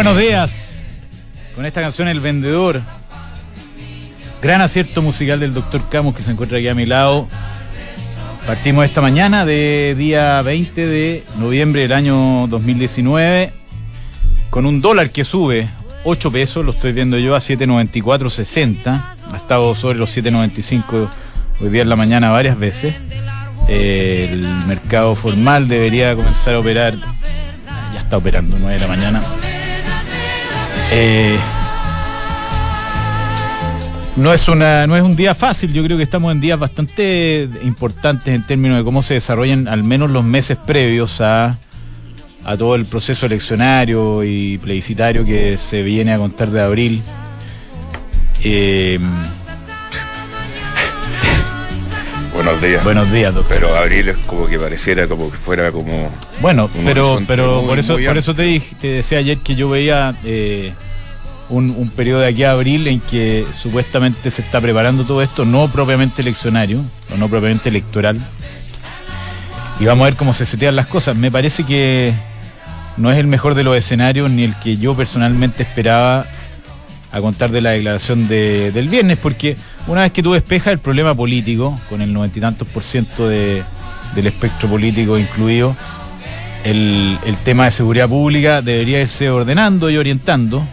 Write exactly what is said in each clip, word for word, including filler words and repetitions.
buenos días. Con esta canción El Vendedor, gran acierto musical del doctor Camus, que se encuentra aquí a mi lado. Partimos esta mañana de día veinte de noviembre del año dos mil diecinueve con un dólar que sube ocho pesos, lo estoy viendo yo, a siete noventa y cuatro sesenta. Ha estado sobre los siete noventa y cinco hoy día en la mañana varias veces. Eh, el mercado formal debería comenzar a operar, ya está operando, nueve de la mañana. Eh, no es una, no es un día fácil. Yo creo que estamos en días bastante importantes en términos de cómo se desarrollan al menos los meses previos a, a todo el proceso eleccionario y plebiscitario que se viene a contar de abril. Eh, Buenos días. Buenos días, doctor. Pero abril es como que pareciera como que fuera como... Bueno, pero pero muy, por eso por eso te dije, te decía ayer que yo veía eh, un, un periodo de aquí a abril en que supuestamente se está preparando todo esto, no propiamente eleccionario, o no propiamente electoral. Y vamos a ver cómo se setean las cosas. Me parece que no es el mejor de los escenarios, ni el que yo personalmente esperaba a contar de la declaración de, del viernes, porque una vez que tú despejas el problema político, con el noventa y tantos por ciento de, del espectro político incluido, el, el tema de seguridad pública debería irse ordenando y orientando,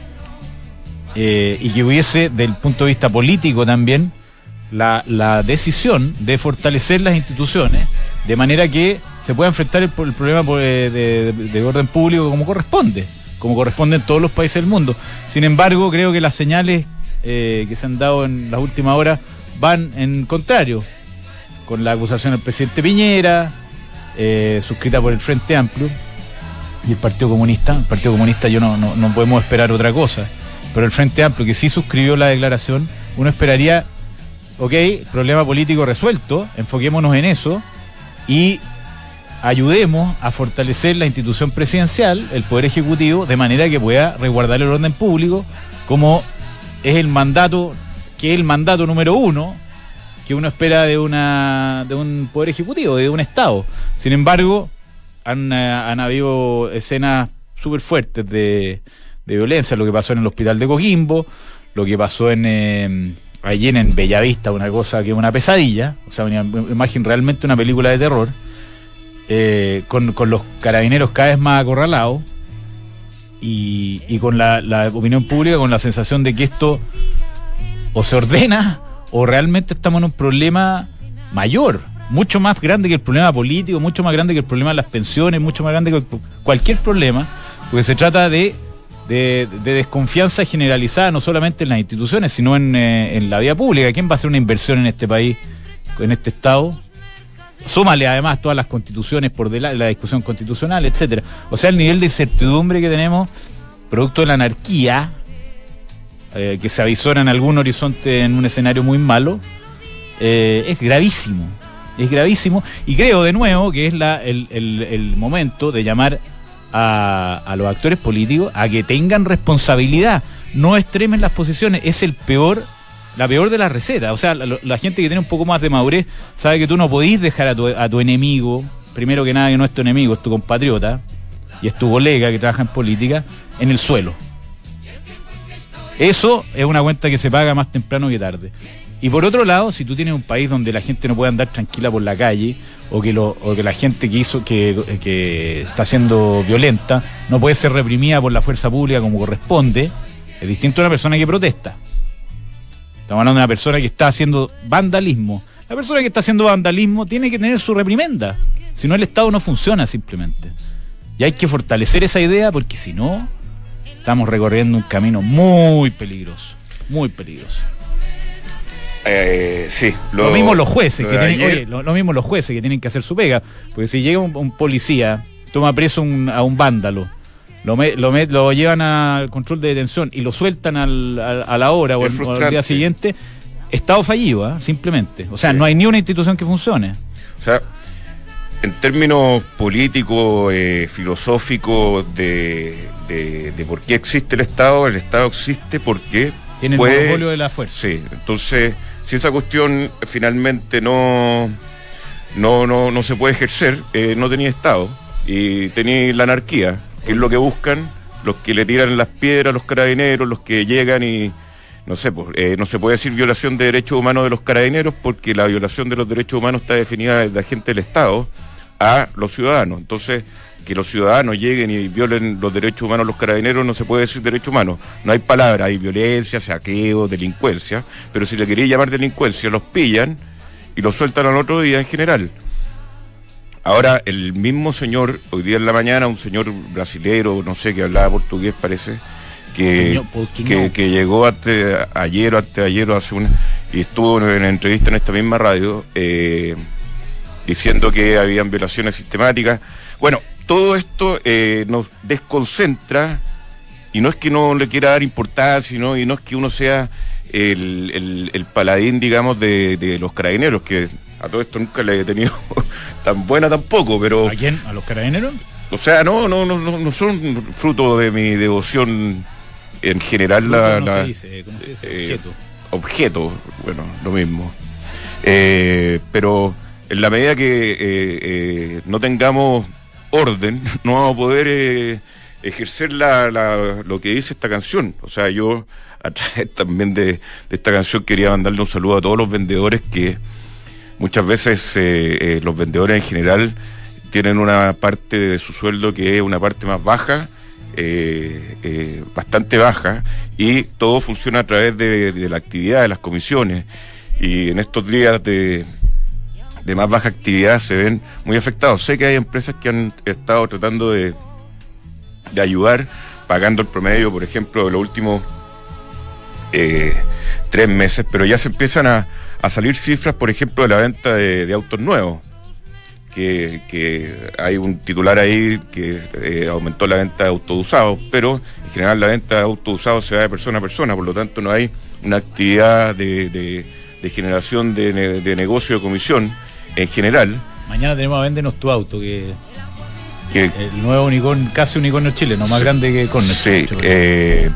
eh, y que hubiese, del punto de vista político también, la, la decisión de fortalecer las instituciones, de manera que se pueda enfrentar el, el problema de, de, de orden público como corresponde, como corresponde en todos los países del mundo. Sin embargo, creo que las señales eh, que se han dado en las últimas horas van en contrario, con la acusación del presidente Piñera, eh, suscrita por el Frente Amplio y el Partido Comunista. El Partido Comunista yo no, no, no podemos esperar otra cosa, pero el Frente Amplio, que sí suscribió la declaración, uno esperaría, ok, problema político resuelto, enfoquémonos en eso y ayudemos a fortalecer la institución presidencial, el Poder Ejecutivo, de manera que pueda resguardar el orden público, como es el mandato, que es el mandato número uno que uno espera de una de un Poder Ejecutivo, de un Estado. Sin embargo, han, han habido escenas súper fuertes de, de violencia, lo que pasó en el hospital de Coquimbo, lo que pasó en eh, allí en Bellavista, una cosa que es una pesadilla, o sea, una imagen realmente una película de terror. Eh, con, con los carabineros cada vez más acorralados y, y con la, la opinión pública con la sensación de que esto o se ordena o realmente estamos en un problema mayor, mucho más grande que el problema político, mucho más grande que el problema de las pensiones, mucho más grande que cualquier problema, porque se trata de, de, de desconfianza generalizada no solamente en las instituciones, sino en, eh, en la vida pública. ¿Quién va a hacer una inversión en este país, en este Estado? Súmale además todas las constituciones por delante, la discusión constitucional, etcétera. O sea, el nivel de incertidumbre que tenemos, producto de la anarquía, eh, que se avisora en algún horizonte en un escenario muy malo, eh, es gravísimo. Es gravísimo. Y creo de nuevo que es la, el, el, el momento de llamar a, a los actores políticos a que tengan responsabilidad. No extremen las posiciones. Es el peor. La peor de las recetas. O sea, la, la gente que tiene un poco más de madurez sabe que tú no podís dejar a tu, a tu enemigo, primero que nada que no es tu enemigo, es tu compatriota y es tu colega que trabaja en política, en el suelo. Eso es una cuenta que se paga más temprano que tarde. Y por otro lado, si tú tienes un país donde la gente no puede andar tranquila por la calle, o que, lo, o que la gente que hizo que, que está siendo violenta no puede ser reprimida por la fuerza pública como corresponde, es distinto a una persona que protesta. Estamos hablando de una persona que está haciendo vandalismo. La persona que está haciendo vandalismo tiene que tener su reprimenda. Si no, el Estado no funciona simplemente. Y hay que fortalecer esa idea porque si no, estamos recorriendo un camino muy peligroso. Muy peligroso. Eh, sí. Lo, lo mismo los jueces, lo que tienen, ayer... oye, lo, lo mismo los jueces que tienen que hacer su pega. Porque si llega un, un policía, toma preso un, a un vándalo, Lo, me, lo, me, lo llevan al control de detención y lo sueltan al, al, a la hora o al, o al día siguiente, Estado fallido, ¿eh? Simplemente. O sea, sí. No hay ni una institución que funcione. O sea, en términos políticos, eh, filosóficos, de, de, de por qué existe el Estado, el Estado existe porque tiene el puede, monopolio de la fuerza. Sí, entonces, si esa cuestión finalmente no, no, no, no se puede ejercer, eh, no tenía Estado y tenía la anarquía, que es lo que buscan los que le tiran las piedras a los carabineros, los que llegan y, no sé, pues, eh, no se puede decir violación de derechos humanos de los carabineros porque la violación de los derechos humanos está definida desde agentes del Estado a los ciudadanos. Entonces, que los ciudadanos lleguen y violen los derechos humanos de los carabineros no se puede decir derechos humanos. No hay palabra, hay violencia, saqueo, delincuencia, pero si le quería llamar delincuencia, los pillan y los sueltan al otro día en general. Ahora, el mismo señor, hoy día en la mañana, un señor brasilero, no sé, que hablaba portugués parece, que, que, que llegó ante, ayer o anteayer hace una, y estuvo en una entrevista en esta misma radio, eh, diciendo que habían violaciones sistemáticas. Bueno, todo esto eh, nos desconcentra, y no es que no le quiera dar importancia, sino, y no es que uno sea el, el, el paladín, digamos, de, de los carabineros, que a todo esto nunca le he tenido tan buena tampoco, pero... ¿A quién? ¿A los carabineros? O sea, no, no, no, no, no son fruto de mi devoción en general. La, no la, se dice, ¿cómo se dice? Eh, Objeto. Objeto, bueno, lo mismo. Eh, pero en la medida que eh, eh, no tengamos orden, no vamos a poder eh, ejercer la, la, lo que dice esta canción. O sea, yo a través también de, de esta canción quería mandarle un saludo a todos los vendedores que muchas veces eh, eh, los vendedores en general tienen una parte de su sueldo que es una parte más baja, eh, eh, bastante baja, y todo funciona a través de, de la actividad, de las comisiones, y en estos días de de más baja actividad se ven muy afectados. Sé que hay empresas que han estado tratando de, de ayudar, pagando el promedio, por ejemplo, de los últimos eh, tres meses, pero ya se empiezan a, a salir cifras, por ejemplo, de la venta de, de autos nuevos, que, que hay un titular ahí que eh, aumentó la venta de autos usados, pero en general la venta de autos usados se da de persona a persona, por lo tanto no hay una actividad de, de, de generación de, de negocio de comisión en general. Mañana tenemos a Véndenos tu auto, que, que el nuevo unicornio, casi unicornio chileno, más sí, grande que Corner. Sí, eh,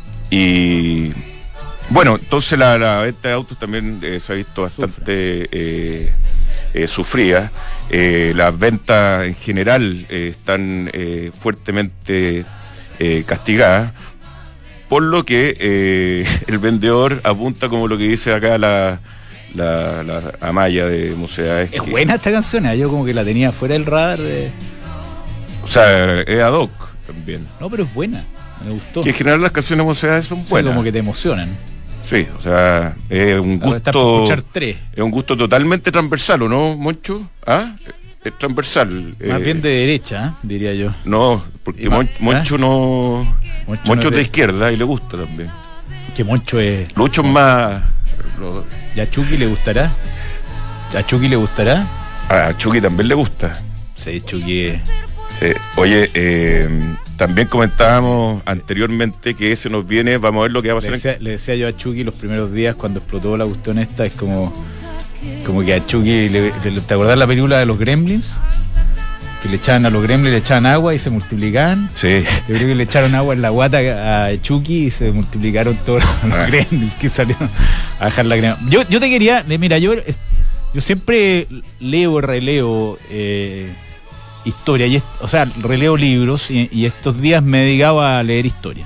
y bueno, entonces la, la venta de autos también eh, se ha visto bastante eh, eh, sufrida. Eh, las ventas en general eh, están eh, fuertemente eh, castigadas, por lo que eh, el vendedor apunta, como lo que dice acá la La, la Amaya de Mocedades. Es que, buena esta canción, ¿eh? Yo como que la tenía fuera del radar. De... O sea, es ad hoc también. No, pero es buena, me gustó. Que en general las canciones de Mocedades son buenas. Sí, como que te emocionan. Sí, o sea, es un gusto. Escuchar tres. Es un gusto totalmente transversal, ¿o no, Moncho? ¿Ah? Es transversal. Más eh, bien de derecha, ¿eh? Diría yo. No, porque Mon, Moncho ¿eh? no. Moncho, Moncho no es de, de izquierda y le gusta también. Que Moncho es. Lucho es más. Lo... ¿Y a Chucky le gustará? ¿A Chucky le gustará? A Chucky también le gusta. Sí, Chucky. Eh, oye, eh, también comentábamos anteriormente que se nos viene, vamos a ver lo que va a pasar. Le decía, en... le decía yo a Chucky los primeros días cuando explotó la cuestión esta, es como, como que a Chucky, le, le, ¿te acordás la película de los Gremlins? Que le echaban a los Gremlins, le echaban agua y se multiplicaban. Sí. Yo creo que le echaron agua en la guata a Chucky y se multiplicaron todos los ah. Gremlins que salieron a dejar la crema. Yo, yo te quería, mira, yo, yo siempre leo y releo eh, historia, y, o sea, releo libros y, y estos días me dedicaba a leer historia.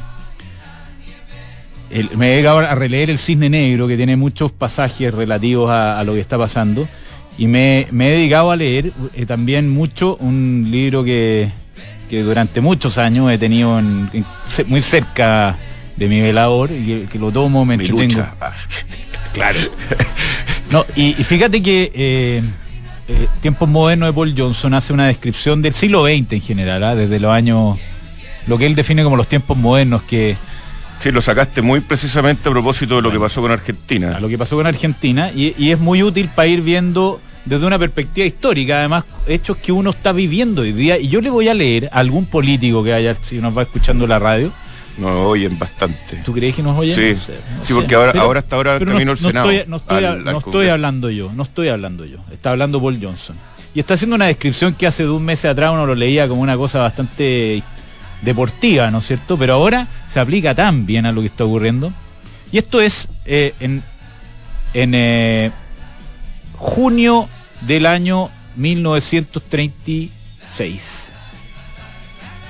El, me dedicaba a releer El Cisne Negro, que tiene muchos pasajes relativos a, a lo que está pasando. Y me, me he dedicado a leer eh, también mucho un libro que, que durante muchos años he tenido en, en, muy cerca de mi velador, y que, que lo tomo, me entretengo. Claro. No, y, y fíjate que eh, eh, Tiempos Modernos de Paul Johnson hace una descripción del siglo veinte en general, ¿eh? Desde los años, lo que él define como los tiempos modernos, que... Sí, lo sacaste muy precisamente a propósito de lo bueno, que pasó con Argentina. A lo que pasó con Argentina, y, y es muy útil para ir viendo desde una perspectiva histórica, además, hechos que uno está viviendo hoy día. Y yo le voy a leer a algún político que haya, si nos va escuchando la radio. Nos oyen bastante. ¿Tú crees que nos oyen? Sí, no sé, no sí sé. Porque ahora, pero, ahora hasta ahora camino no, el Senado. No estoy, no estoy, al, no al estoy hablando yo, no estoy hablando yo. Está hablando Paul Johnson. Y está haciendo una descripción que hace de un mes atrás uno lo leía como una cosa bastante deportiva, ¿no es cierto? Pero ahora se aplica tan bien a lo que está ocurriendo. Y esto es eh, en, en eh, junio del año mil novecientos treinta y seis.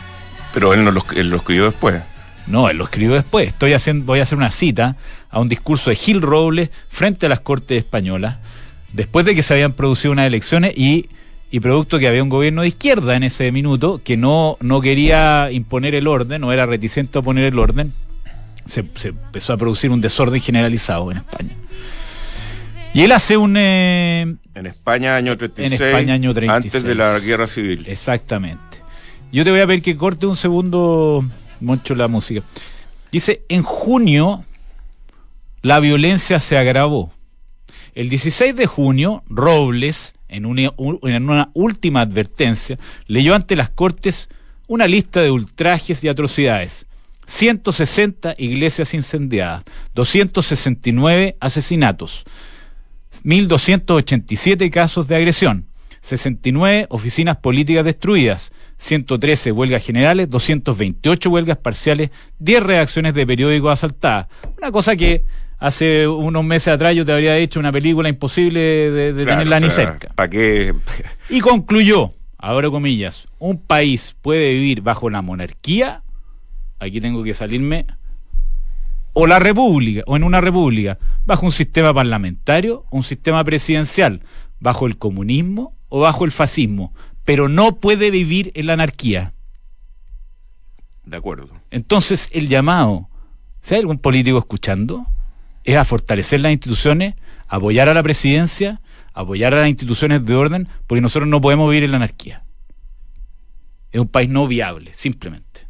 Pero él, no lo, él lo escribió después. No, él lo escribió después. Estoy haciendo, voy a hacer una cita a un discurso de Gil Robles frente a las Cortes Españolas, después de que se habían producido unas elecciones y, y producto que había un gobierno de izquierda en ese minuto que no, no quería imponer el orden, no era reticente a poner el orden. Se, se empezó a producir un desorden generalizado en España. Y él hace un... Eh, en España año treinta y seis, en España año treinta y seis, antes de la guerra civil. Exactamente. Yo te voy a pedir que corte un segundo, Moncho, la música. Dice, en junio la violencia se agravó. El dieciséis de junio, Robles, en una, en una última advertencia, leyó ante las Cortes una lista de ultrajes y atrocidades. ciento sesenta iglesias incendiadas, doscientos sesenta y nueve asesinatos, mil doscientos ochenta y siete casos de agresión, sesenta y nueve oficinas políticas destruidas, ciento trece huelgas generales, doscientas veintiocho huelgas parciales, diez redacciones de periódicos asaltadas. Una cosa que hace unos meses atrás yo te habría hecho una película imposible de, de claro, tenerla o sea, ni cerca. ¿Para qué? Y concluyó, abro comillas, un país puede vivir bajo la monarquía, aquí tengo que salirme, o la república, o en una república, bajo un sistema parlamentario, un sistema presidencial, bajo el comunismo o bajo el fascismo, pero no puede vivir en la anarquía. De acuerdo. Entonces, el llamado, si hay algún político escuchando, es a fortalecer las instituciones, apoyar a la presidencia, apoyar a las instituciones de orden, porque nosotros no podemos vivir en la anarquía. Es un país no viable, simplemente.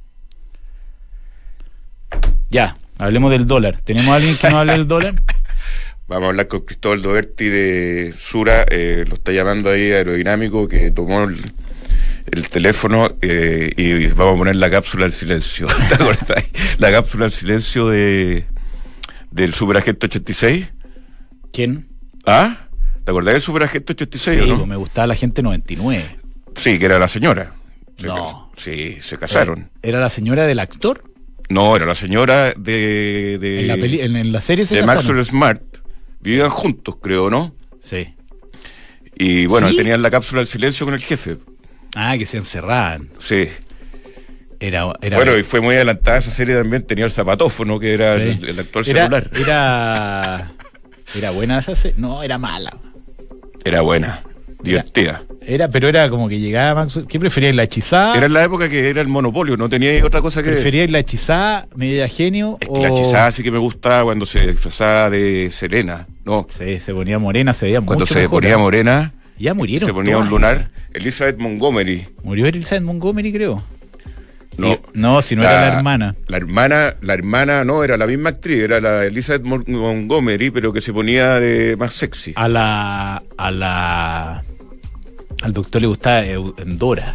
Ya, hablemos del dólar. ¿Tenemos a alguien que nos hable del dólar? Vamos a hablar con Cristóbal Doberti de Sura, eh, lo está llamando ahí Aerodinámico, que tomó el, el teléfono eh, y vamos a poner la cápsula del silencio. ¿Te acordás? La cápsula del silencio de del Superagente ochenta y seis. ¿Quién? ¿Ah? ¿Te acordás del Superagente ochenta y seis? Sí, ¿o no? Me gustaba la gente noventa y nueve. Sí, que era la señora. Se no. Cas- sí, se casaron. ¿Era la señora del actor? No, era la señora de... de en, la peli- en, en la serie se de casaron. Maxwell Smart. Vivían juntos, creo, ¿no? Sí. Y bueno, ¿Sí? tenían la cápsula del silencio con el jefe. Ah, que se encerraban. Sí. Era, era bueno, y fue muy adelantada esa serie también, tenía el zapatófono, que era sí. el, el actual era, celular. Era era buena esa serie, no, era mala. Era buena, divertida. Era, era pero era como que llegaba Maxwell. ¿Qué preferíais, la hechizada? Era en la época que era el monopolio, no tenía otra cosa que... ¿Preferíais la hechizada, media genio? Es que o... la hechizada sí que me gustaba cuando se disfrazaba de Serena, ¿no? Sí, se ponía morena, se veía cuando mucho se mejor, ponía ¿no? morena... Ya murieron. Se ponía todas. un lunar. Elizabeth Montgomery. Murió Elizabeth Montgomery, creo. No, y, no si no la, era la hermana. La hermana, la hermana no, era la misma actriz, era la Elizabeth Montgomery, pero que se ponía de más sexy. A la... a la... Al doctor le gustaba Endora.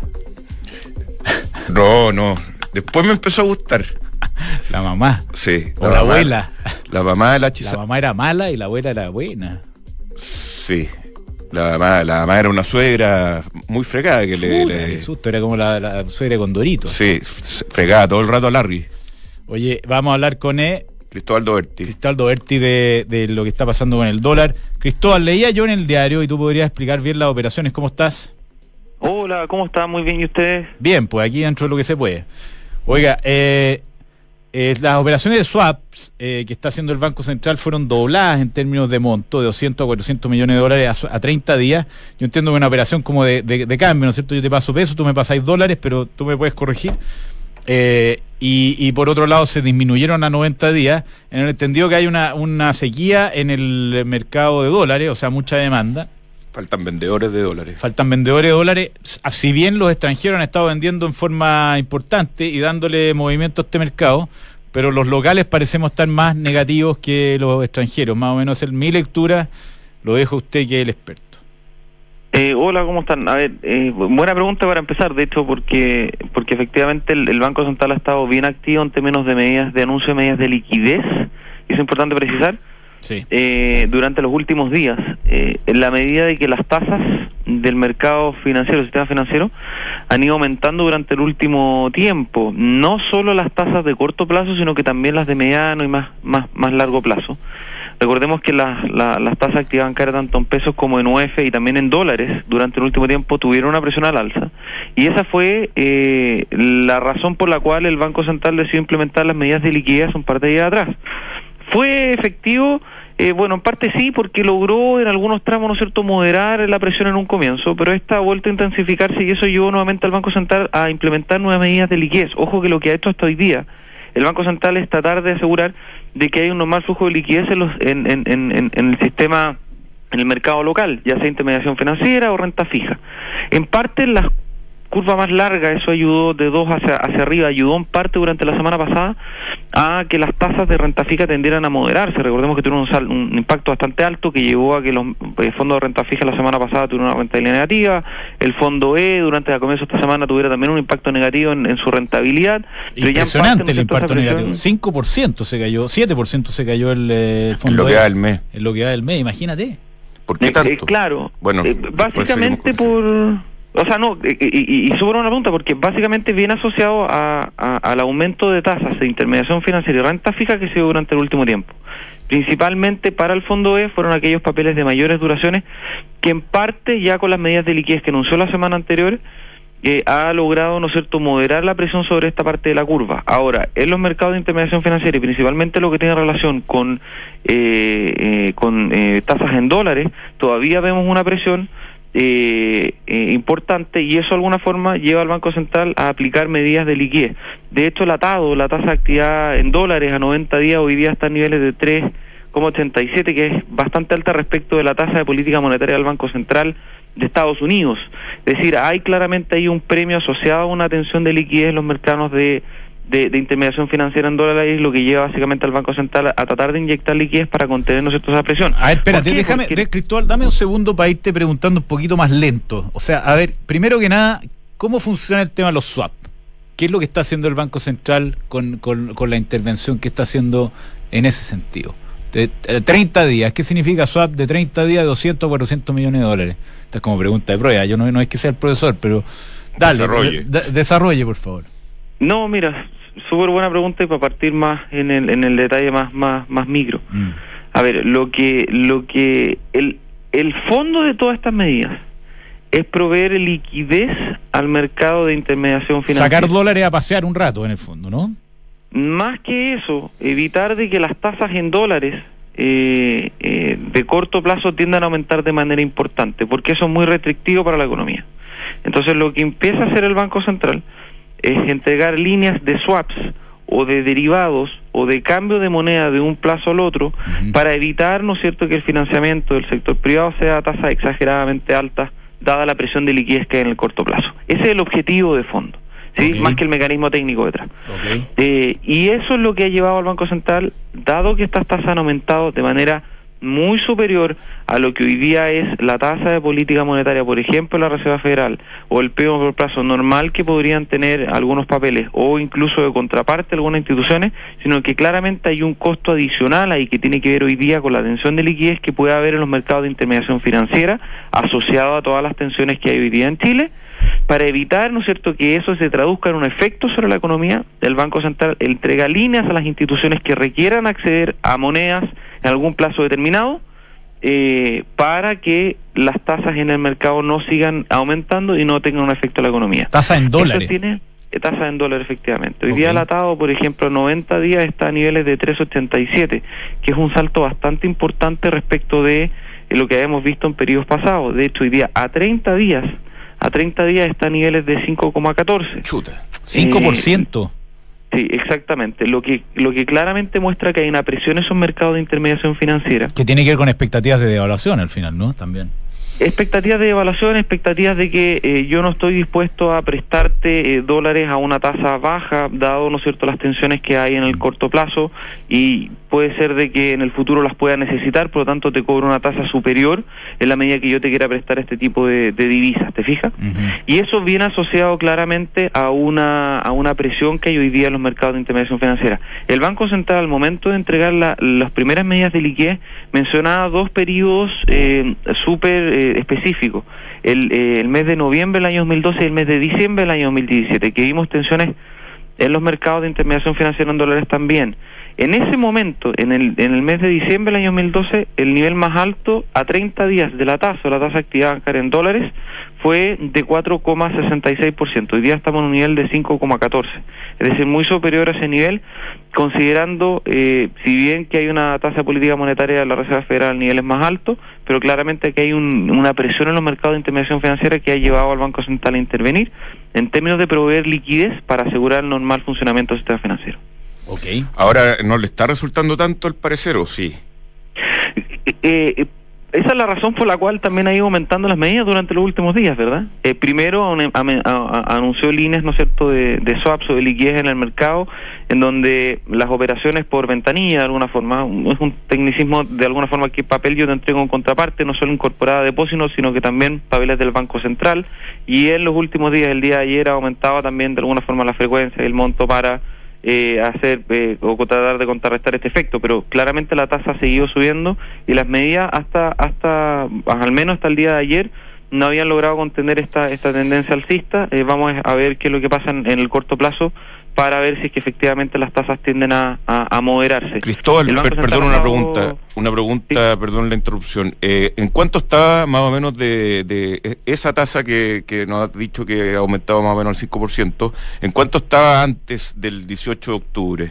No, no. Después me empezó a gustar. La mamá. Sí. O la, la mamá, abuela. La mamá de la hechizada. La mamá era mala y la abuela era buena. Sí. La mamá, la mamá era una suegra muy fregada que le, Puta, le... qué susto, era como la, la suegra con Doritos. Sí, fregada todo el rato a Larry. Oye, vamos a hablar con e... Cristóbal Doberti. Cristóbal Doberti de, de lo que está pasando con el dólar. Cristóbal, leía yo en el diario y tú podrías explicar bien las operaciones. ¿Cómo estás? Hola, ¿cómo está? Muy bien, ¿y ustedes? Bien, pues aquí dentro de lo que se puede. Oiga, eh, eh, las operaciones de swaps eh, que está haciendo el Banco Central fueron dobladas en términos de monto, de doscientos a cuatrocientos millones de dólares a, a treinta días. Yo entiendo que una operación como de, de, de cambio, ¿no es cierto? Yo te paso pesos, tú me pasáis dólares, pero tú me puedes corregir. Eh, y, y por otro lado se disminuyeron a noventa días, en el entendido que hay una, una sequía en el mercado de dólares, o sea, mucha demanda. Faltan vendedores de dólares. Faltan vendedores de dólares, si bien los extranjeros han estado vendiendo en forma importante y dándole movimiento a este mercado, pero los locales parecemos estar más negativos que los extranjeros, más o menos es mi lectura, lo dejo a usted que es el experto. Eh, hola, ¿cómo están? A ver, eh, buena pregunta para empezar, de hecho, porque porque efectivamente el, el Banco Central ha estado bien activo en términos de medidas de anuncio de medidas de liquidez, y es importante precisar, sí. eh, durante los últimos días, eh, en la medida de que las tasas del mercado financiero, el sistema financiero, han ido aumentando durante el último tiempo, no solo las tasas de corto plazo, sino que también las de mediano y más, más, más largo plazo. Recordemos que las, la, las tasas activas bancarias tanto en pesos como en U F y también en dólares durante el último tiempo tuvieron una presión al alza Y esa fue eh, la razón por la cual el Banco Central decidió implementar las medidas de liquidez un par de días atrás. ¿Fue efectivo? Eh, bueno, en parte sí, porque logró en algunos tramos, ¿no es cierto?, moderar la presión en un comienzo, pero esta ha vuelto a intensificarse y eso llevó nuevamente al Banco Central a implementar nuevas medidas de liquidez. Ojo que lo que ha hecho hasta hoy día el Banco Central es tratar de asegurar de que hay un normal flujo de liquidez en, los, en, en, en, en el sistema, en el mercado local, ya sea intermediación financiera o renta fija. En parte en las curva más larga, eso ayudó de dos hacia, hacia arriba, ayudó en parte durante la semana pasada a que las tasas de renta fija tendieran a moderarse. Recordemos que tuvieron un, sal, un impacto bastante alto que llevó a que los eh, fondos de renta fija la semana pasada tuvieron una rentabilidad negativa, el fondo E durante el comienzo de esta semana tuviera también un impacto negativo en, en su rentabilidad. Impresionante el impacto negativo, cinco por ciento se cayó, siete por ciento se cayó el, el fondo E. En lo que E, da del mes. En lo que da del mes, imagínate. ¿Por qué tanto? Eh, eh, claro, bueno, eh, básicamente por... O sea, no, y, y, y sobre una pregunta, porque básicamente viene asociado a, a, al aumento de tasas de intermediación financiera y renta fija que se dio durante el último tiempo. Principalmente para el fondo E fueron aquellos papeles de mayores duraciones que en parte ya con las medidas de liquidez que anunció la semana anterior eh, ha logrado, ¿no es cierto?, moderar la presión sobre esta parte de la curva. Ahora, en los mercados de intermediación financiera y principalmente lo que tiene relación con, eh, eh, con eh, tasas en dólares, todavía vemos una presión Eh, eh, importante y eso de alguna forma lleva al Banco Central a aplicar medidas de liquidez. De hecho, el atado, la tasa de actividad en dólares a noventa días hoy día está a niveles de tres coma ochenta y siete, que es bastante alta respecto de la tasa de política monetaria del Banco Central de Estados Unidos. Es decir, hay claramente ahí un premio asociado a una tensión de liquidez en los mercados de De, de intermediación financiera en dólares, lo que lleva básicamente al Banco Central a, a tratar de inyectar liquidez para contenernos esa presión. A ver, espérate, déjame, Porque... de, Cristóbal, dame un segundo para irte preguntando un poquito más lento. O sea, a ver, primero que nada, ¿cómo funciona el tema de los swap? ¿Qué es lo que está haciendo el Banco Central con, con, con la intervención que está haciendo en ese sentido? De, de treinta días, ¿qué significa swap de treinta días de doscientos a cuatrocientos millones de dólares? Esta es como pregunta de prueba, yo no, no es que sea el profesor, pero dale, desarrolle, de, de, desarrolle por favor. No, mira, súper buena pregunta y para partir más en el en el detalle más más más micro. Mm. A ver, lo que lo que el el fondo de todas estas medidas es proveer liquidez al mercado de intermediación financiera. Sacar dólares a pasear un rato en el fondo, ¿no? Más que eso, evitar de que las tasas en dólares eh, eh, de corto plazo tiendan a aumentar de manera importante, porque eso es muy restrictivo para la economía. Entonces, lo que empieza a hacer el Banco Central es entregar líneas de swaps o de derivados o de cambio de moneda de un plazo al otro uh-huh. para evitar, ¿no es cierto?, que el financiamiento del sector privado sea a tasas exageradamente altas dada la presión de liquidez que hay en el corto plazo. Ese es el objetivo de fondo, ¿sí? Okay. Más que el mecanismo técnico detrás. Okay. Eh, y eso es lo que ha llevado al Banco Central, dado que estas tasas han aumentado de manera muy superior a lo que hoy día es la tasa de política monetaria, por ejemplo la Reserva Federal o el P E B por plazo normal que podrían tener algunos papeles o incluso de contraparte algunas instituciones, sino que claramente hay un costo adicional ahí que tiene que ver hoy día con la tensión de liquidez que puede haber en los mercados de intermediación financiera asociado a todas las tensiones que hay hoy día en Chile. Para evitar, ¿no es cierto?, que eso se traduzca en un efecto sobre la economía, el Banco Central entrega líneas a las instituciones que requieran acceder a monedas en algún plazo determinado eh, para que las tasas en el mercado no sigan aumentando y no tengan un efecto en la economía. Tasa en dólares. Tiene eh, tasa en dólares, efectivamente. Hoy okay. día el atado, por ejemplo, noventa días está a niveles de tres ochenta y siete, que es un salto bastante importante respecto de eh, lo que habíamos visto en periodos pasados. De hecho, hoy día a treinta días a treinta días está a niveles de cinco coma catorce. Chuta, cinco por ciento. Eh, sí, exactamente. Lo que lo que claramente muestra que hay una presión en esos mercados de intermediación financiera. Que tiene que ver con expectativas de devaluación al final, ¿no? También. Expectativas de devaluación, expectativas de que eh, yo no estoy dispuesto a prestarte eh, dólares a una tasa baja, dado, ¿no es cierto?, las tensiones que hay en el corto plazo, y puede ser de que en el futuro las pueda necesitar, por lo tanto te cobro una tasa superior en la medida que yo te quiera prestar este tipo de, de divisas, ¿te fijas? Uh-huh. Y eso viene asociado claramente a una a una presión que hay hoy día en los mercados de intermediación financiera. El Banco Central, al momento de entregar la, las primeras medidas de liquidez, mencionaba dos periodos eh, súper eh, específicos. El, eh, el mes de noviembre del año dos mil doce y el mes de diciembre del año dos mil diecisiete, que vimos tensiones en los mercados de intermediación financiera en dólares también. En ese momento, en el en el mes de diciembre del año dos mil doce, el nivel más alto a treinta días de la tasa, o la tasa de actividad bancaria en dólares, fue de cuatro coma sesenta y seis por ciento. Hoy día estamos en un nivel de cinco coma catorce. Es decir, muy superior a ese nivel, considerando, eh, si bien que hay una tasa de política monetaria de la Reserva Federal a niveles más altos, pero claramente que hay un, una presión en los mercados de intermediación financiera que ha llevado al Banco Central a intervenir en términos de proveer liquidez para asegurar el normal funcionamiento del sistema financiero. Okay. Ahora, ¿no le está resultando tanto el parecer o sí? Eh, eh, esa es la razón por la cual también ha ido aumentando las medidas durante los últimos días, ¿verdad? Eh, primero a, a, a, anunció líneas, ¿no es cierto?, de, de swaps o de liquidez en el mercado, en donde las operaciones por ventanilla, de alguna forma, es un tecnicismo de alguna forma que papel yo te entrego en contraparte, no solo incorporada a depósitos, sino que también papeles del Banco Central, y en los últimos días, el día de ayer, ha aumentado también de alguna forma la frecuencia y el monto para Eh, hacer eh, o tratar de contrarrestar este efecto, pero claramente la tasa ha seguido subiendo y las medidas hasta hasta al menos hasta el día de ayer no habían logrado contener esta esta tendencia alcista. Eh, vamos a ver qué es lo que pasa en, en el corto plazo para ver si es que efectivamente las tasas tienden a, a, a moderarse. Cristóbal, per, perdón una pregunta, una pregunta, sí. Perdón la interrupción. Eh, ¿En cuánto está más o menos de, de esa tasa que, que nos has dicho que ha aumentado más o menos al cinco por ciento? ¿En cuánto estaba antes del dieciocho de octubre?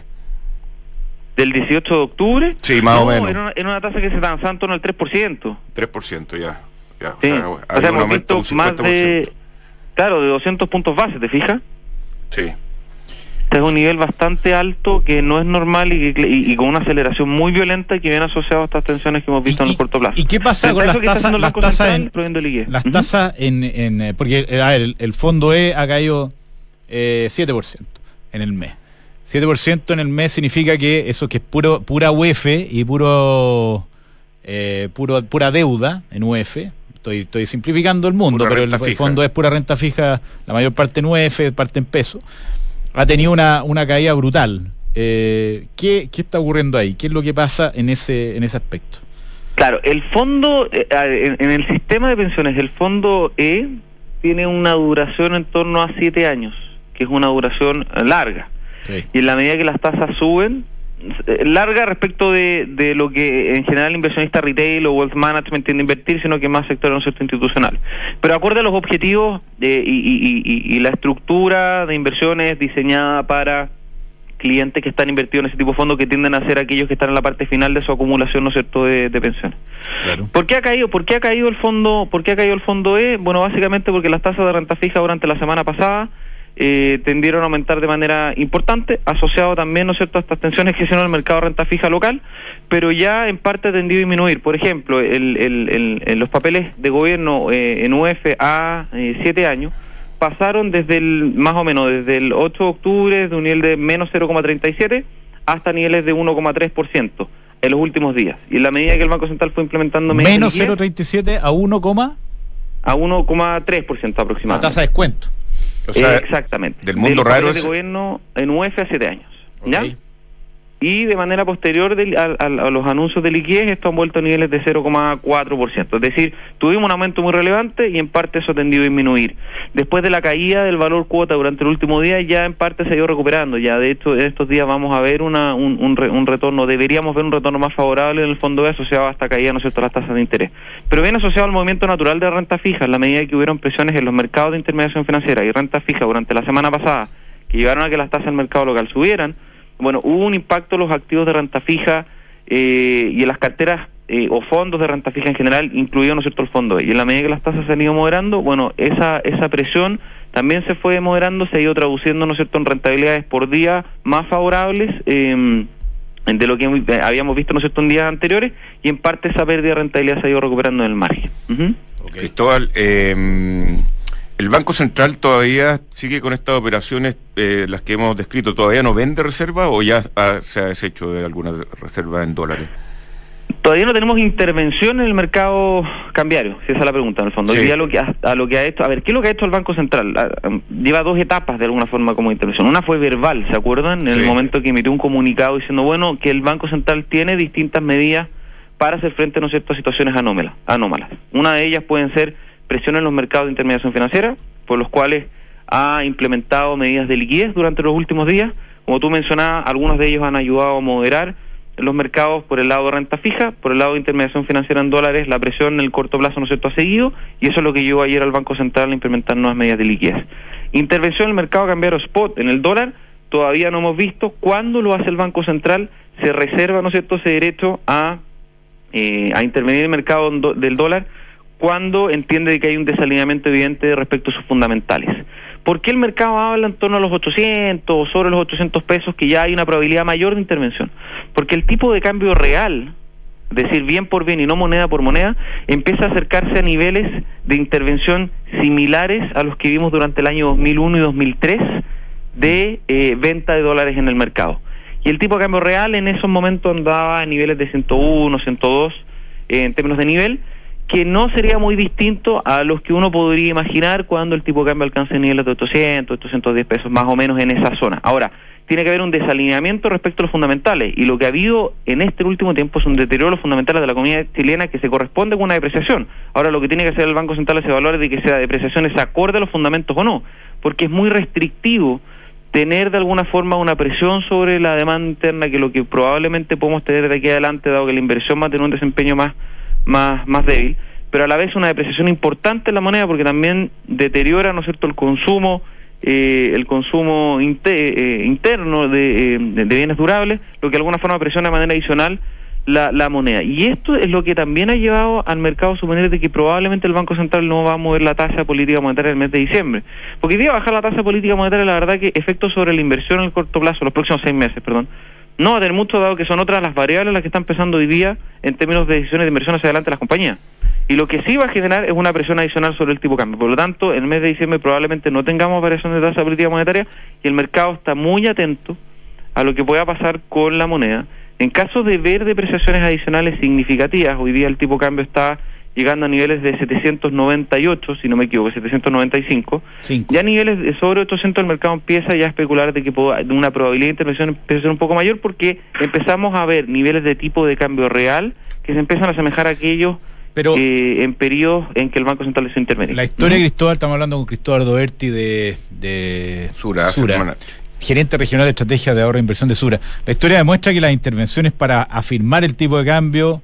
¿Del dieciocho de octubre? Sí, más no, o menos. Era una, era una tasa que se transaba en torno al tres por ciento. tres por ciento, ya. ya sí. O sea, o sea hemos visto más de, claro, de doscientos puntos base, ¿te fijas? Sí. Es un nivel bastante alto que no es normal y, y, y con una aceleración muy violenta que viene asociado a estas tensiones que hemos visto y, en el corto plazo. ¿Y qué pasa con las tasas? Las tasas en, las uh-huh. tasas en, en porque a ver, el, el fondo E ha caído eh, siete por ciento en el mes. siete por ciento en el mes significa que eso que es puro pura U E F y puro eh, puro pura deuda en U E F. Estoy, estoy simplificando el mundo, pura pero el, el fondo es pura renta fija, la mayor parte en U E F, parte en peso. Ha tenido una, una caída brutal. Eh, ¿qué, ¿Qué está ocurriendo ahí? ¿Qué es lo que pasa en ese en ese aspecto? Claro, el fondo, eh, en, en el sistema de pensiones, el fondo E tiene una duración en torno a siete años, que es una duración larga. Sí. Y en la medida que las tasas suben, larga respecto de, de lo que en general el inversionista retail o wealth management tiende a invertir, sino que más sector no cierto institucional. Pero acorde a los objetivos eh, y, y, y, y la estructura de inversiones diseñada para clientes que están invertidos en ese tipo de fondos, que tienden a ser aquellos que están en la parte final de su acumulación, no cierto, de, de pensiones. Claro. ¿Por qué ha caído? ¿Por qué ha caído el fondo? ¿Por qué ha caído el fondo E? Bueno, básicamente porque las tasas de renta fija durante la semana pasada Eh, tendieron a aumentar de manera importante, asociado también, ¿no es cierto?, a estas tensiones que hicieron en el mercado de renta fija local, pero ya en parte tendió a disminuir. Por ejemplo, el, el, el, el, los papeles de gobierno eh, en U E F a eh, siete años pasaron desde el, más o menos, desde el ocho de octubre de un nivel de menos cero coma treinta y siete hasta niveles de uno coma tres por ciento en los últimos días. Y en la medida que el Banco Central fue implementando medidas menos cero coma treinta y siete a uno, a uno coma tres por ciento aproximadamente. La tasa de descuento. O sea, exactamente. Del mundo raro de gobierno en U E F a siete años. ¿Ya? Okay. Y de manera posterior de, a, a, a los anuncios de liquidez, esto han vuelto a niveles de cero coma cuatro por ciento. Es decir, tuvimos un aumento muy relevante y en parte eso ha tendido a disminuir. Después de la caída del valor cuota durante el último día, ya en parte se ha ido recuperando. Ya de hecho, en estos días vamos a ver una, un, un, re, un retorno, deberíamos ver un retorno más favorable en el fondo E asociado a esta caída, ¿no es cierto?, a las tasas de interés. Pero viene asociado al movimiento natural de renta fija, en la medida que hubieron presiones en los mercados de intermediación financiera y renta fija durante la semana pasada, que llevaron a que las tasas del mercado local subieran. Bueno, hubo un impacto en los activos de renta fija eh, y en las carteras eh, o fondos de renta fija en general, incluido, ¿no es cierto?, el fondo E. Y en la medida que las tasas se han ido moderando, bueno, esa esa presión también se fue moderando, se ha ido traduciendo, ¿no es cierto?, en rentabilidades por día más favorables eh, de lo que habíamos visto, ¿no es cierto?, en días anteriores, y en parte esa pérdida de rentabilidad se ha ido recuperando en el margen. Uh-huh. Okay. Cristóbal, eh... ¿el Banco Central todavía sigue con estas operaciones, eh, las que hemos descrito, todavía no vende reserva o ya ha, se ha deshecho de alguna reserva en dólares? Todavía no tenemos intervención en el mercado cambiario, si esa es la pregunta en el fondo. Sí. Hoy día lo que ha, a lo que ha hecho, a ver, ¿qué es lo que ha hecho el Banco Central? A, a, lleva dos etapas de alguna forma como intervención. Una fue verbal, ¿se acuerdan? En sí. El momento que emitió un comunicado diciendo, bueno, que el Banco Central tiene distintas medidas para hacer frente, ¿no es cierto?, a situaciones anómalas. anómalas. Una de ellas pueden ser presión en los mercados de intermediación financiera, por los cuales ha implementado medidas de liquidez durante los últimos días. Como tú mencionabas, algunos de ellos han ayudado a moderar los mercados por el lado de renta fija, por el lado de intermediación financiera en dólares, la presión en el corto plazo, ¿no es cierto?, ha seguido, y eso es lo que llevó ayer al Banco Central a implementar nuevas medidas de liquidez. Intervención en el mercado cambiario spot en el dólar, todavía no hemos visto. ¿Cuándo lo hace el Banco Central? Se reserva, ¿no es cierto?, ese derecho a, eh, a intervenir en el mercado del dólar cuando entiende que hay un desalineamiento evidente respecto a sus fundamentales. ¿Por qué el mercado habla en torno a los ochocientos o sobre los ochocientos pesos, que ya hay una probabilidad mayor de intervención? Porque el tipo de cambio real, es decir, bien por bien y no moneda por moneda, empieza a acercarse a niveles de intervención similares a los que vimos durante el año dos mil uno y dos mil tres de eh, venta de dólares en el mercado. Y el tipo de cambio real en esos momentos andaba a niveles de ciento uno, ciento dos eh, en términos de nivel, que no sería muy distinto a los que uno podría imaginar cuando el tipo de cambio alcance niveles de ochocientos, ochocientos diez pesos, más o menos en esa zona. Ahora, tiene que haber un desalineamiento respecto a los fundamentales, y lo que ha habido en este último tiempo es un deterioro de los fundamentales de la economía chilena que se corresponde con una depreciación. Ahora, lo que tiene que hacer el Banco Central es evaluar de que esa depreciación es acorde a los fundamentos o no, porque es muy restrictivo tener de alguna forma una presión sobre la demanda interna, que lo que probablemente podemos tener de aquí adelante, dado que la inversión va a tener un desempeño más más más débil, pero a la vez una depreciación importante en la moneda, porque también deteriora, ¿no es cierto?, el consumo, eh, el consumo inter, eh, interno de, eh, de bienes durables, lo que de alguna forma presiona de manera adicional la, la moneda. Y esto es lo que también ha llevado al mercado a suponer de que probablemente el Banco Central no va a mover la tasa política monetaria el mes de diciembre. Porque hoy día bajar la tasa política monetaria, la verdad que efectos sobre la inversión en el corto plazo, los próximos seis meses, perdón, no va a tener mucho, dado que son otras las variables las que están pesando hoy día en términos de decisiones de inversión hacia adelante de las compañías. Y lo que sí va a generar es una presión adicional sobre el tipo de cambio. Por lo tanto, el mes de diciembre probablemente no tengamos variación de tasa política monetaria, y el mercado está muy atento a lo que pueda pasar con la moneda. En caso de ver depreciaciones adicionales significativas, hoy día el tipo de cambio está llegando a niveles de setecientos noventa y ocho, si no me equivoco, setecientos noventa y cinco. Cinco. Ya a niveles de sobre ochocientos el mercado empieza ya a especular de que de una probabilidad de intervención empieza a ser un poco mayor, porque empezamos a ver niveles de tipo de cambio real que se empiezan a asemejar a aquellos Pero, eh, en periodos en que el Banco Central les intervenir. La historia, ¿no? Cristóbal, estamos hablando con Cristóbal Doherty de, de Sura, Sura gerente regional de estrategia de ahorro e inversión de Sura. La historia demuestra que las intervenciones para afirmar el tipo de cambio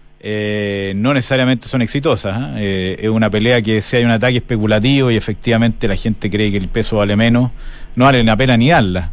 eh, no necesariamente son exitosas. ¿eh? Eh, es una pelea que, si hay un ataque especulativo y efectivamente la gente cree que el peso vale menos, no vale la pena ni darla.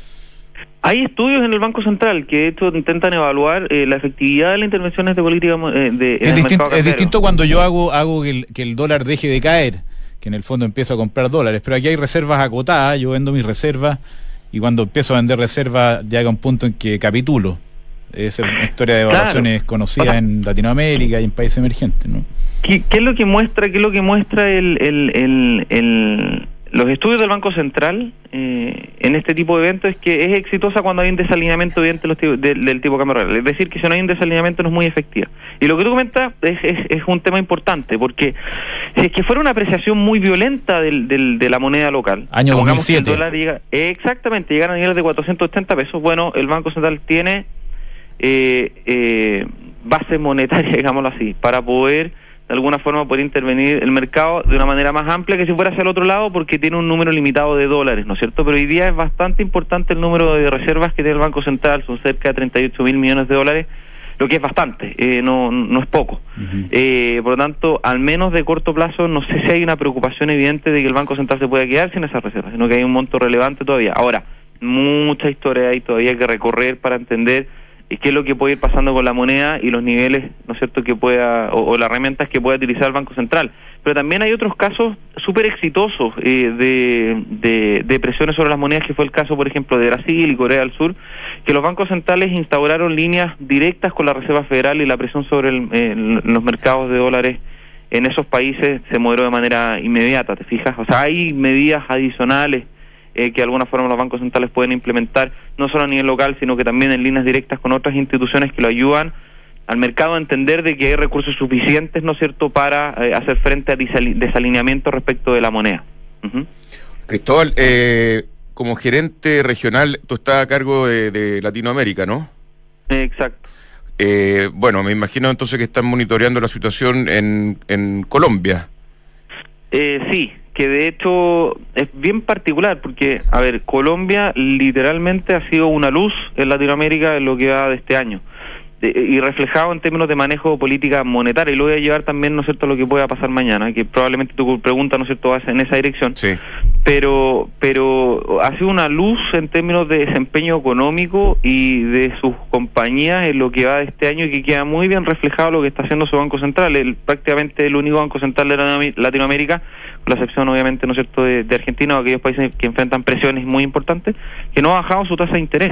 Hay estudios en el Banco Central que de hecho intentan evaluar eh, la efectividad de las intervenciones de política eh, de es, distinto, es distinto cuando yo hago hago que el, que el dólar deje de caer, que en el fondo empiezo a comprar dólares, pero aquí hay reservas acotadas, yo vendo mis reservas, y cuando empiezo a vender reservas llega un punto en que capitulo. Esa es una historia de evaluaciones claro. conocida o sea, en Latinoamérica y en países emergentes, ¿no? ¿Qué, qué es lo que muestra, qué es lo que muestra el, el, el, el los estudios del Banco Central eh, en este tipo de eventos? Es que es exitosa cuando hay un desalineamiento evidente de los, de, del tipo de cambio real. Es decir, que si no hay un desalineamiento no es muy efectiva. Y lo que tú comentas es, es, es un tema importante, porque si es que fuera una apreciación muy violenta del, del, de la moneda local, año dos mil siete, que el dólar llega, exactamente, llegar a niveles de cuatrocientos ochenta pesos, bueno, el Banco Central tiene eh, eh, base monetaria, digámoslo así, para poder de alguna forma poder intervenir el mercado de una manera más amplia que si fuera hacia el otro lado, porque tiene un número limitado de dólares, ¿no es cierto? Pero hoy día es bastante importante el número de reservas que tiene el Banco Central, son cerca de treinta y ocho mil millones de dólares, lo que es bastante, eh, no no es poco. Uh-huh. Eh, por lo tanto, al menos de corto plazo, no sé si hay una preocupación evidente de que el Banco Central se pueda quedar sin esas reservas, sino que hay un monto relevante todavía. Ahora, mucha historia hay todavía que recorrer para entender qué es lo que puede ir pasando con la moneda y los niveles, ¿no es cierto?, que pueda, o, o las herramientas que pueda utilizar el Banco Central. Pero también hay otros casos súper exitosos eh, de, de, de presiones sobre las monedas, que fue el caso, por ejemplo, de Brasil y Corea del Sur, que los bancos centrales instauraron líneas directas con la Reserva Federal, y la presión sobre el, el, los mercados de dólares en esos países se moderó de manera inmediata, ¿te fijas? O sea, hay medidas adicionales Eh, que de alguna forma los bancos centrales pueden implementar, no solo a nivel local, sino que también en líneas directas con otras instituciones que lo ayudan al mercado a entender de que hay recursos suficientes, ¿no es cierto?, para eh, hacer frente a desalineamiento respecto de la moneda. Uh-huh. Cristóbal, eh, como gerente regional, tú estás a cargo de, de Latinoamérica, ¿no? Eh, exacto. Eh, bueno, me imagino entonces que están monitoreando la situación en, en Colombia. Eh, sí. que de hecho es bien particular, porque, a ver, Colombia literalmente ha sido una luz en Latinoamérica en lo que va de este año, de, y reflejado en términos de manejo de política monetaria, y lo voy a llevar también, ¿no es cierto?, a lo que pueda pasar mañana, que probablemente tu pregunta, ¿no es cierto?, va en esa dirección. Sí. Pero, pero ha sido una luz en términos de desempeño económico y de sus compañías en lo que va de este año, y que queda muy bien reflejado lo que está haciendo su Banco Central, el, prácticamente el único Banco Central de Latinoamérica, con la excepción obviamente, ¿no es cierto?, de, de Argentina o aquellos países que enfrentan presiones muy importantes, que no ha bajado su tasa de interés.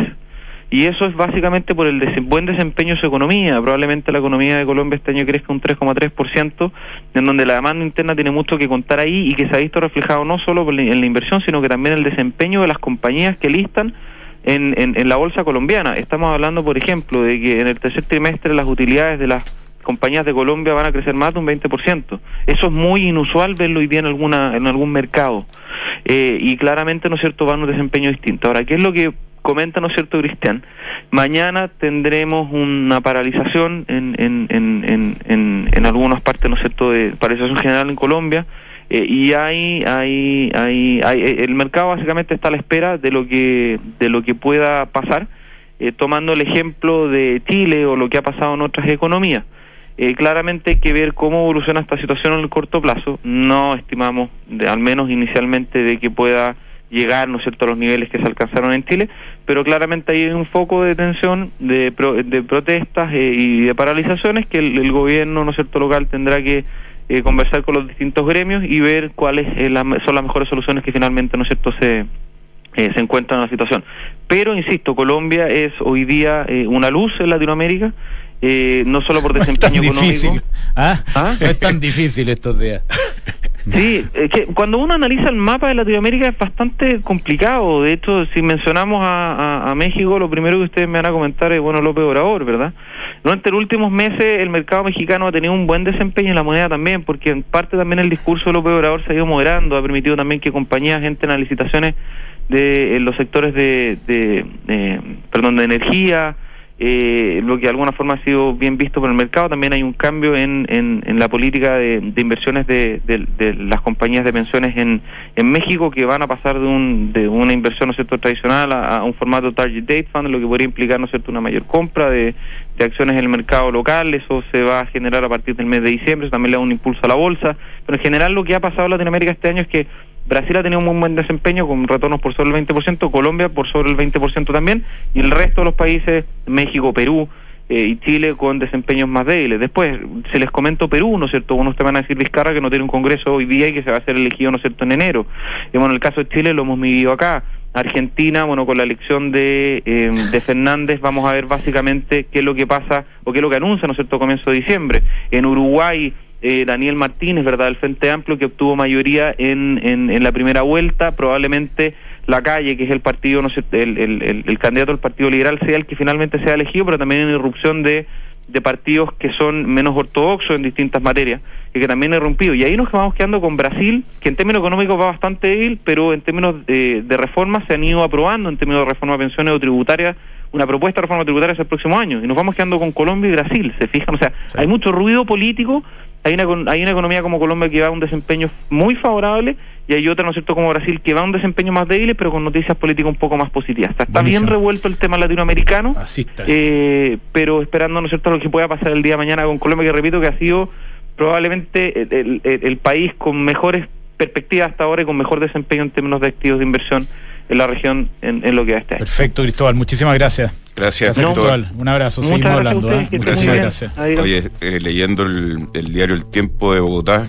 Y eso es básicamente por el des- buen desempeño de su economía. Probablemente la economía de Colombia este año crezca un tres coma tres por ciento, en donde la demanda interna tiene mucho que contar ahí, y que se ha visto reflejado no solo en la inversión, sino que también en el desempeño de las compañías que listan en, en, en la bolsa colombiana. Estamos hablando, por ejemplo, de que en el tercer trimestre las utilidades de las compañías de Colombia van a crecer más de un veinte por ciento. Eso es muy inusual verlo hoy día en, alguna, en algún mercado. Eh, y claramente, ¿no es cierto?, van a un desempeño distinto. Ahora, ¿qué es lo que comenta, ¿no es cierto, Cristian? Mañana tendremos una paralización en en, en, en, en, en algunas partes, ¿no es cierto?, de paralización general en Colombia, eh, y hay, hay, hay, hay, el mercado básicamente está a la espera de lo que, de lo que pueda pasar, eh, tomando el ejemplo de Chile o lo que ha pasado en otras economías. Eh, claramente hay que ver cómo evoluciona esta situación en el corto plazo. No estimamos, de, al menos inicialmente, de que pueda llegar, ¿no es cierto?, a los niveles que se alcanzaron en Chile, pero claramente hay un foco de tensión, de, pro, de protestas eh, y de paralizaciones que el, el gobierno, ¿no es cierto?, local tendrá que eh, conversar con los distintos gremios y ver cuáles eh, la, son las mejores soluciones que finalmente, ¿no es cierto?, se eh, se encuentran en la situación. Pero, insisto, Colombia es hoy día eh, una luz en Latinoamérica, eh, no solo por desempeño no es tan económico. Difícil. ¿Ah? ¿Ah? No es tan difícil estos días. Sí, es que cuando uno analiza el mapa de Latinoamérica es bastante complicado. De hecho, si mencionamos a, a, a México, lo primero que ustedes me van a comentar es, bueno, López Obrador, ¿verdad? Durante los últimos meses el mercado mexicano ha tenido un buen desempeño en la moneda también, porque en parte también el discurso de López Obrador se ha ido moderando, ha permitido también que compañías entren a licitaciones de en los sectores de, de, de perdón, de energía, Eh, lo que de alguna forma ha sido bien visto por el mercado. También hay un cambio en, en, en la política de, de inversiones de, de, de las compañías de pensiones en, en México, que van a pasar de un de una inversión, ¿no es cierto?, tradicional a, a un formato Target Date Fund, lo que podría implicar, ¿no es cierto?, una mayor compra de, de acciones en el mercado local. Eso se va a generar a partir del mes de diciembre, eso también le da un impulso a la bolsa. Pero en general lo que ha pasado en Latinoamérica este año es que Brasil ha tenido un muy buen desempeño con retornos por sobre el veinte por ciento, Colombia por sobre el veinte por ciento también, y el resto de los países, México, Perú eh, y Chile, con desempeños más débiles. Después, si les comento Perú, ¿no es cierto?, unos te van a decir, Vizcarra, que no tiene un congreso hoy día y que se va a hacer elegido, ¿no es cierto?, en enero. Y bueno, el caso de Chile lo hemos vivido acá. Argentina, bueno, con la elección de, eh, de Fernández, vamos a ver básicamente qué es lo que pasa, o qué es lo que anuncia, ¿no es cierto?, a comienzo de diciembre. En Uruguay, Eh, Daniel Martínez, ¿verdad?, el Frente Amplio, que obtuvo mayoría en, en, en la primera vuelta. Probablemente la Calle, que es el partido, no sé, el, el, el, el candidato del Partido Liberal, sea el que finalmente sea elegido, pero también hay una irrupción de, de partidos que son menos ortodoxos en distintas materias, y que también ha irrumpido. Y ahí nos vamos quedando con Brasil, que en términos económicos va bastante débil, pero en términos de, de reformas se han ido aprobando, en términos de reforma de pensiones o tributarias, una propuesta de reforma tributaria hacia el próximo año, y nos vamos quedando con Colombia y Brasil, ¿se fijan? O sea, sí, hay mucho ruido político. Hay una, hay una economía como Colombia que va a un desempeño muy favorable, y hay otra, ¿no es cierto?, como Brasil, que va a un desempeño más débil, pero con noticias políticas un poco más positivas. Está, está bien revuelto el tema latinoamericano, así está. Eh, pero esperando, ¿no es cierto?, lo que pueda pasar el día de mañana con Colombia, que repito que ha sido probablemente el, el, el, el país con mejores perspectivas hasta ahora y con mejor desempeño en términos de activos de inversión en la región en, en lo que va este año. Perfecto, Cristóbal, muchísimas gracias. Gracias, gracias Cristóbal. Un abrazo, Muchas seguimos gracias hablando. a ustedes, ¿eh? Muchísimas gracias. Adiós. Oye, eh, leyendo el, el diario El Tiempo de Bogotá,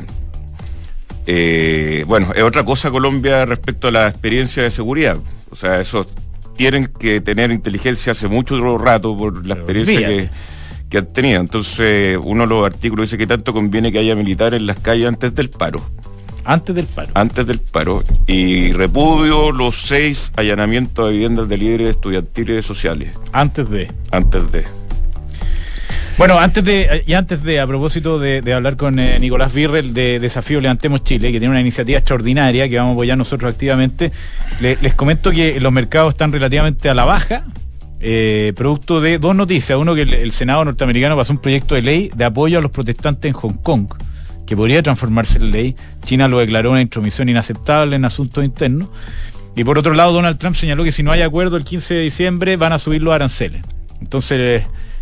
eh, bueno, es otra cosa Colombia respecto a la experiencia de seguridad. O sea, eso tienen que tener inteligencia hace mucho rato por la experiencia que, que han tenido. Entonces, uno de los artículos dice que tanto conviene que haya militares en las calles antes del paro. Antes del paro. Antes del paro. Y repudio los seis allanamientos de viviendas de líderes estudiantiles sociales. Antes de. Antes de. Bueno, antes de, y antes de, a propósito de, de hablar con eh, Nicolás Virrell de Desafío Levantemos Chile, que tiene una iniciativa extraordinaria que vamos a apoyar nosotros activamente, le, les comento que los mercados están relativamente a la baja, eh, producto de dos noticias. Uno, que el, el Senado norteamericano pasó un proyecto de ley de apoyo a los protestantes en Hong Kong. que podría transformarse en ley. China lo declaró una intromisión inaceptable en asuntos internos. Y por otro lado, Donald Trump señaló que si no hay acuerdo el quince de diciembre van a subir los aranceles. Entonces,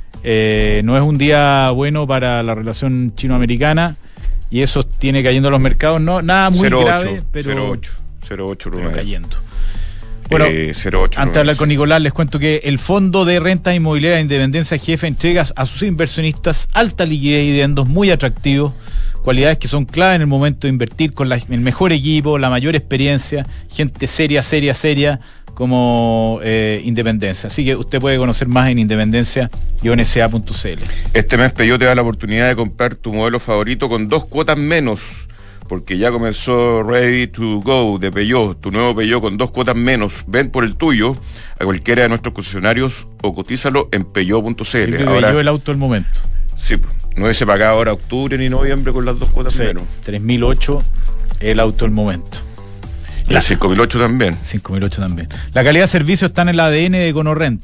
eh, no es un día bueno para la relación chino-americana y eso tiene cayendo a los mercados. No, nada muy cero ocho, grave, pero, cero ocho, cero ocho, pero cayendo. Bueno, eh, cero ocho, antes de hablar con Nicolás, les cuento que el Fondo de Renta Inmobiliaria Independencia G F entrega a sus inversionistas alta liquidez y dividendos muy atractivos, cualidades que son clave en el momento de invertir con la, el mejor equipo, la mayor experiencia, gente seria, seria, seria, como eh, Independencia. Así que usted puede conocer más en independencia guion s a punto c l. Este mes Peugeot te da la oportunidad de comprar tu modelo favorito con dos cuotas menos, porque ya comenzó Ready to Go de Peugeot, tu nuevo Peugeot con dos cuotas menos. Ven por el tuyo a cualquiera de nuestros concesionarios o cotízalo en peugeot punto c l. Ahora, Peugeot el auto del momento. Sí, no se paga ahora octubre ni noviembre con las dos cuotas sí, menos. tres mil ocho el auto del momento. Y la, el cinco mil ocho también. cinco mil ocho también. La calidad de servicio está en el A D N de EconoRent.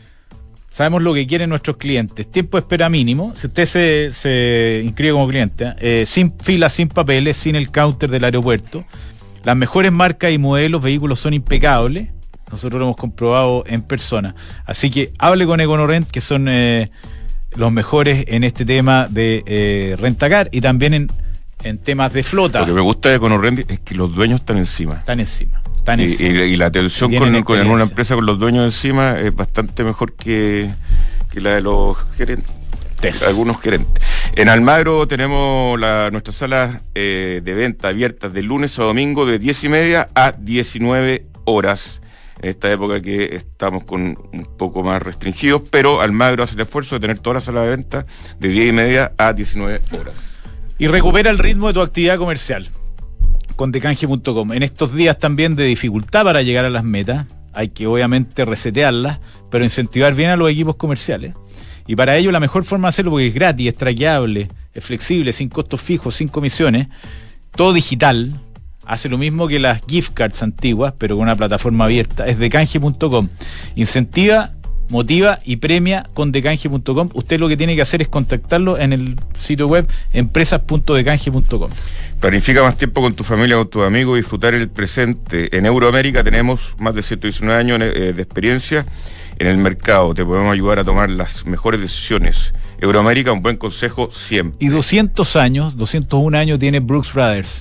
Sabemos lo que quieren nuestros clientes. Tiempo de espera mínimo. Si usted se, se inscribe como cliente, eh, sin fila, sin papeles, sin el counter del aeropuerto. Las mejores marcas y modelos, vehículos son impecables. Nosotros lo hemos comprobado en persona. Así que hable con EconoRent, que son eh, los mejores en este tema de eh, rentacar y también en, en temas de flota. Lo que me gusta de EconoRent es que los dueños están encima. Están encima. Y, y, y la atención con, con una empresa con los dueños encima es bastante mejor que, que la de los gerentes, Tess. algunos gerentes. En Almagro tenemos la, nuestras salas eh, de venta abiertas de lunes a domingo de diez y media a diecinueve horas. En esta época que estamos con un poco más restringidos, pero Almagro hace el esfuerzo de tener todas las salas de venta de diez y media a diecinueve horas. Y recupera el ritmo de tu actividad comercial con decanje punto com. En estos días también de dificultad para llegar a las metas, hay que obviamente resetearlas, pero incentivar bien a los equipos comerciales. Y para ello la mejor forma de hacerlo, porque es gratis, es traqueable, es flexible, sin costos fijos, sin comisiones, todo digital, hace lo mismo que las gift cards antiguas, pero con una plataforma abierta, es decanje punto com. Incentiva, motiva y premia con decanje punto com. Usted lo que tiene que hacer es contactarlo en el sitio web empresas punto decanje punto com. Planifica más tiempo con tu familia, con tus amigos, disfrutar el presente. En Euroamérica tenemos más de ciento diecinueve años de experiencia en el mercado. Te podemos ayudar a tomar las mejores decisiones. Euroamérica, un buen consejo siempre. Y doscientos años, doscientos uno años tiene Brooks Brothers.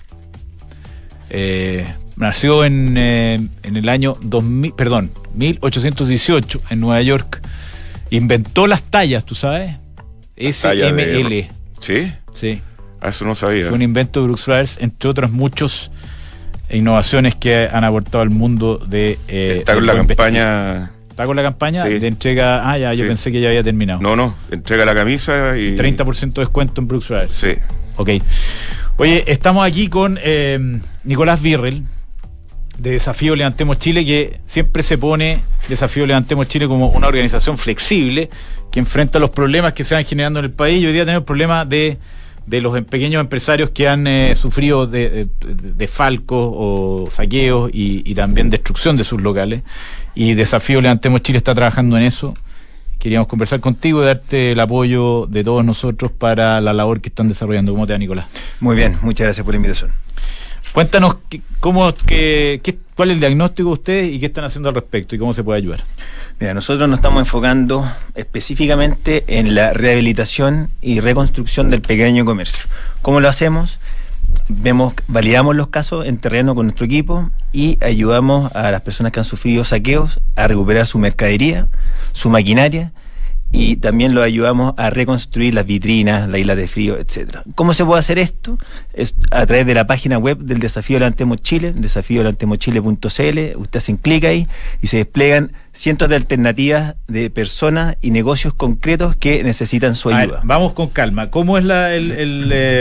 Eh, nació en, eh, en el año dos mil, perdón, mil ochocientos dieciocho en Nueva York. Inventó las tallas, ¿tú sabes? S M L. De... ¿Sí? Sí. Ah, eso no sabía. Fue un invento de Brooks Brothers, entre otras muchas innovaciones que han aportado al mundo de... Eh, Está con la campaña... ¿Está con la campaña? Sí. De entrega... Ah, ya, yo sí. Pensé que ya había terminado. No, no, entrega la camisa y... treinta por ciento de descuento en Brooks Brothers. Sí. Ok. Oye, estamos aquí con eh, Nicolás Virrell, de Desafío Levantemos Chile, que siempre se pone Desafío Levantemos Chile como una organización flexible que enfrenta los problemas que se van generando en el país. Y hoy día tenemos problemas de, de los pequeños empresarios que han eh, sufrido de, de, de falcos o saqueos y, y también destrucción de sus locales. Y Desafío Levantemos Chile está trabajando en eso. Queríamos conversar contigo y darte el apoyo de todos nosotros para la labor que están desarrollando. ¿Cómo te va, Nicolás? Muy bien, muchas gracias por la invitación. Cuéntanos qué, cómo, qué, qué, cuál es el diagnóstico de ustedes y qué están haciendo al respecto y cómo se puede ayudar. Mira, nosotros nos estamos enfocando específicamente en la rehabilitación y reconstrucción del pequeño comercio. ¿Cómo lo hacemos? Vemos, validamos los casos en terreno con nuestro equipo y ayudamos a las personas que han sufrido saqueos a recuperar su mercadería, su maquinaria, y también los ayudamos a reconstruir las vitrinas, las islas de frío, etcétera. ¿Cómo se puede hacer esto? Es a través de la página web del Desafío Levantemos Chile, desafío levantemos chile punto c l. Usted hace un clic ahí y se despliegan cientos de alternativas de personas y negocios concretos que necesitan su ayuda. A ver, vamos con calma. ¿Cómo es la, el, el, eh,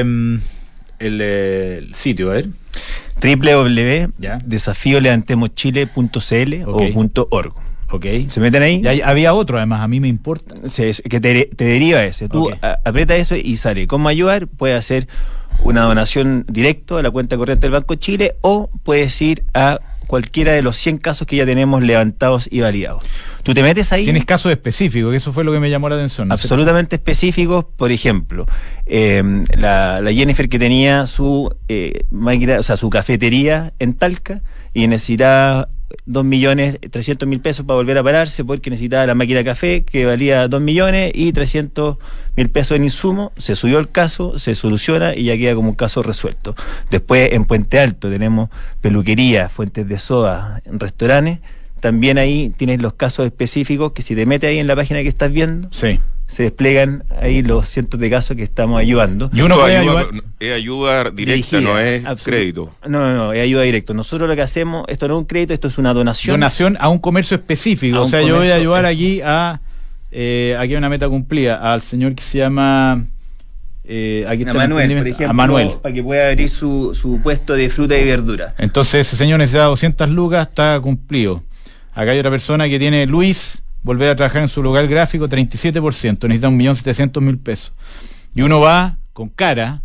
el, el sitio? A ver. doble u doble u doble u punto desafío levantemos chile punto c l okay. o punto org. Okay. ¿Se meten ahí? Y hay, había otro, además, a mí me importa. Sí, que te, te deriva ese. Tú okay. a, aprieta eso y sale. ¿Cómo ayudar? Puedes hacer una donación directa a la cuenta corriente del Banco de Chile o puedes ir a cualquiera de los cien casos que ya tenemos levantados y validados. Tú te metes ahí... Tienes casos específicos, que eso fue lo que me llamó la atención. ¿No? Absolutamente específicos. Por ejemplo, eh, la, la Jennifer que tenía su eh, máquina, o sea, su cafetería en Talca y necesitaba dos millones trescientos mil pesos para volver a pararse porque necesitaba la máquina de café que valía dos millones y trescientos mil pesos en insumo. Se subió el caso, se soluciona y ya queda como un caso resuelto. Después en Puente Alto tenemos peluquerías, fuentes de soda, restaurantes. También ahí tienes los casos específicos que si te metes ahí en la página que estás viendo, sí, se desplegan ahí los cientos de casos que estamos ayudando. Y uno puede ayudar, es ayuda directa, dirigida, no es crédito. No, no, no, es ayuda directa. Nosotros lo que hacemos, esto no es un crédito, esto es una donación. Donación a un comercio específico. O sea, yo voy a ayudar aquí a, eh, aquí hay una meta cumplida, al señor que se llama... Eh, aquí está a Manuel, por ejemplo, a Manuel, para que pueda abrir su, su puesto de fruta y verdura. Entonces ese señor necesita doscientas lucas, está cumplido. Acá hay otra persona que tiene, Luis, volver a trabajar en su local gráfico, treinta y siete por ciento, necesita un millón setecientos mil pesos. Y uno va con cara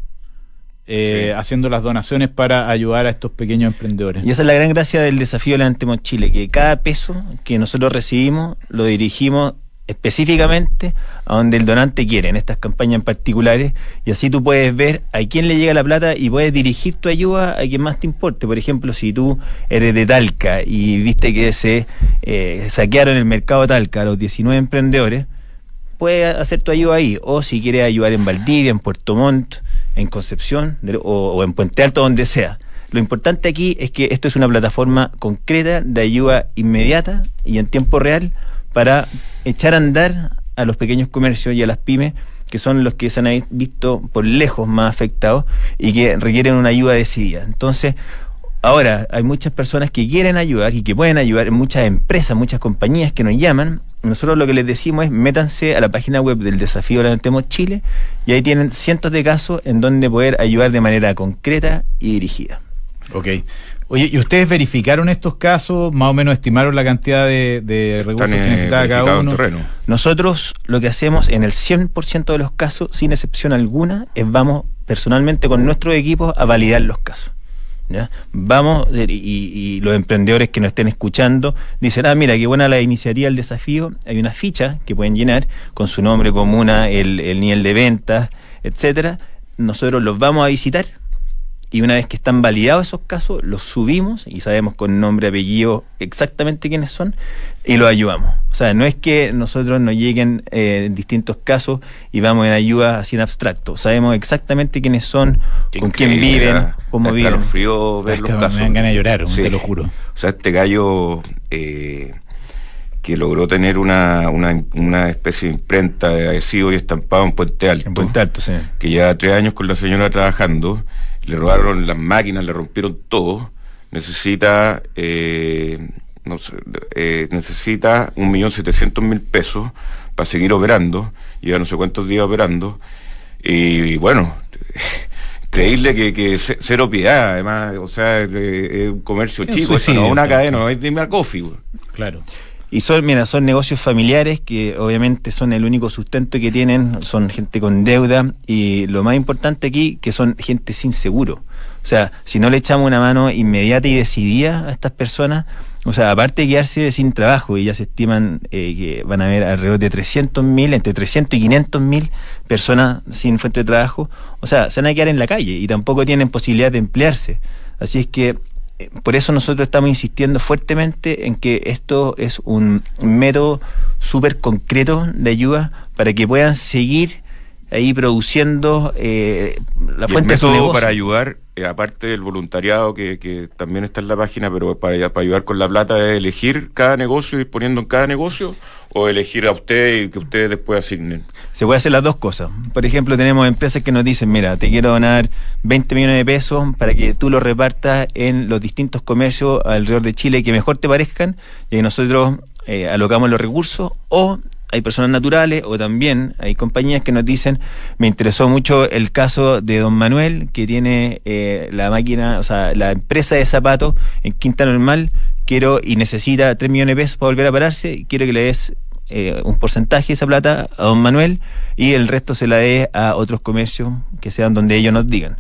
eh, sí. haciendo las donaciones para ayudar a estos pequeños emprendedores. Y esa es la gran gracia del desafío Levantemos Chile, que cada peso que nosotros recibimos lo dirigimos específicamente a donde el donante quiere, en estas campañas en particulares, y así tú puedes ver a quién le llega la plata y puedes dirigir tu ayuda a quien más te importe. Por ejemplo, si tú eres de Talca y viste que se eh, saquearon el mercado de Talca a los diecinueve emprendedores, puedes hacer tu ayuda ahí. O si quieres ayudar en Valdivia, en Puerto Montt, en Concepción de, o, o en Puente Alto, donde sea. Lo importante aquí es que esto es una plataforma concreta de ayuda inmediata y en tiempo real para echar a andar a los pequeños comercios y a las pymes, que son los que se han visto por lejos más afectados y que requieren una ayuda decidida. Entonces, ahora hay muchas personas que quieren ayudar y que pueden ayudar, muchas empresas, muchas compañías que nos llaman. Nosotros lo que les decimos es métanse a la página web del Desafío Levantemos Chile y ahí tienen cientos de casos en donde poder ayudar de manera concreta y dirigida. Ok. Oye, ¿y ustedes verificaron estos casos? ¿Más o menos estimaron la cantidad de, de recursos Están, que necesitaba cada uno? Terreno. Nosotros lo que hacemos en el cien por ciento de los casos, sin excepción alguna, es vamos personalmente con nuestros equipos a validar los casos. ¿Ya? Vamos, y, y los emprendedores que nos estén escuchando dicen, ah, mira, qué buena la iniciativa, el desafío. Hay una ficha que pueden llenar con su nombre, comuna, el, el nivel de ventas, etcétera. Nosotros los vamos a visitar. Y una vez que están validados esos casos, los subimos y sabemos con nombre, apellido, exactamente quiénes son y los ayudamos. O sea, no es que nosotros nos lleguen eh, distintos casos y vamos en ayuda así en abstracto. Sabemos exactamente quiénes son, qué con quién viven, era, cómo viven. Claro, frío ver los casos. Me dan ganas de llorar, sí. Te lo juro. O sea, este gallo eh, que logró tener una, una, una especie de imprenta de adhesivo y estampado en Puente Alto. En Puente Alto, sí. Que lleva tres años con la señora trabajando. Le robaron las máquinas, le rompieron todo. Necesita eh, no sé, eh, necesita un millón setecientos mil pesos para seguir operando. Lleva no sé cuántos días operando. Y, y bueno, creíble que, que cero piedad, además, o sea, es un comercio es chico, suicidio, no una cadena, no es de coffee. Claro. Y son, mira, son negocios familiares que obviamente son el único sustento que tienen, son gente con deuda y lo más importante aquí, que son gente sin seguro. O sea, si no le echamos una mano inmediata y decidida a estas personas, o sea, aparte de quedarse sin trabajo, y ya se estiman eh, que van a haber alrededor de trescientos mil, entre trescientos y quinientos mil personas sin fuente de trabajo, o sea, se van a quedar en la calle y tampoco tienen posibilidad de emplearse. Así es que por eso nosotros estamos insistiendo fuertemente en que esto es un método súper concreto de ayuda para que puedan seguir ahí produciendo eh, la fuente de su negocio. Para ayudar, eh, aparte del voluntariado que, que también está en la página, pero para, para ayudar con la plata es elegir cada negocio, ir poniendo en cada negocio, o elegir a usted y que ustedes después asignen. Se puede hacer las dos cosas. Por ejemplo, tenemos empresas que nos dicen, mira, te quiero donar veinte millones de pesos para que tú los repartas en los distintos comercios alrededor de Chile que mejor te parezcan, y nosotros eh, alocamos los recursos. O hay personas naturales, o también hay compañías que nos dicen, me interesó mucho el caso de don Manuel, que tiene eh, la máquina, o sea, la empresa de zapatos en Quinta Normal, quiero y necesita tres millones de pesos para volver a pararse, quiero que le des eh, un porcentaje de esa plata a don Manuel y el resto se la dé a otros comercios que sean donde ellos nos digan. O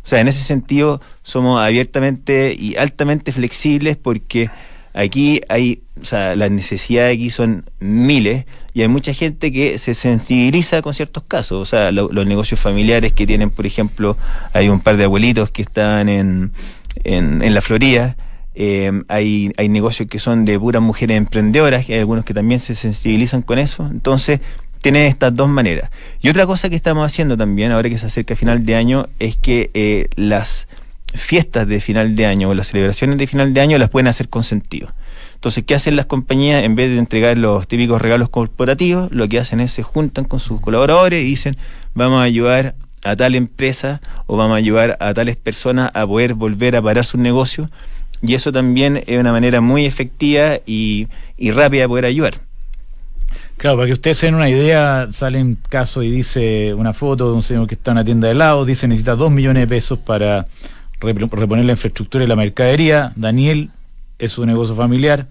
O sea, en ese sentido somos abiertamente y altamente flexibles porque aquí hay, o sea, las necesidades aquí son miles y hay mucha gente que se sensibiliza con ciertos casos. O sea, lo, los negocios familiares que tienen, por ejemplo, hay un par de abuelitos que están en, en, en la Florida. Eh, hay, hay negocios que son de puras mujeres emprendedoras, que hay algunos que también se sensibilizan con eso. Entonces, tienen estas dos maneras. Y otra cosa que estamos haciendo también, ahora que se acerca final de año, es que eh, las fiestas de final de año o las celebraciones de final de año las pueden hacer con sentido. Entonces, ¿qué hacen las compañías? En vez de entregar los típicos regalos corporativos, lo que hacen es se juntan con sus colaboradores y dicen, vamos a ayudar a tal empresa o vamos a ayudar a tales personas a poder volver a parar sus negocios. Y eso también es una manera muy efectiva y, y rápida de poder ayudar. Claro, para que ustedes se den una idea, sale un caso y dice una foto de un señor que está en una tienda de helado, dice necesita dos millones de pesos para reponer la infraestructura y la mercadería. Daniel es su negocio familiar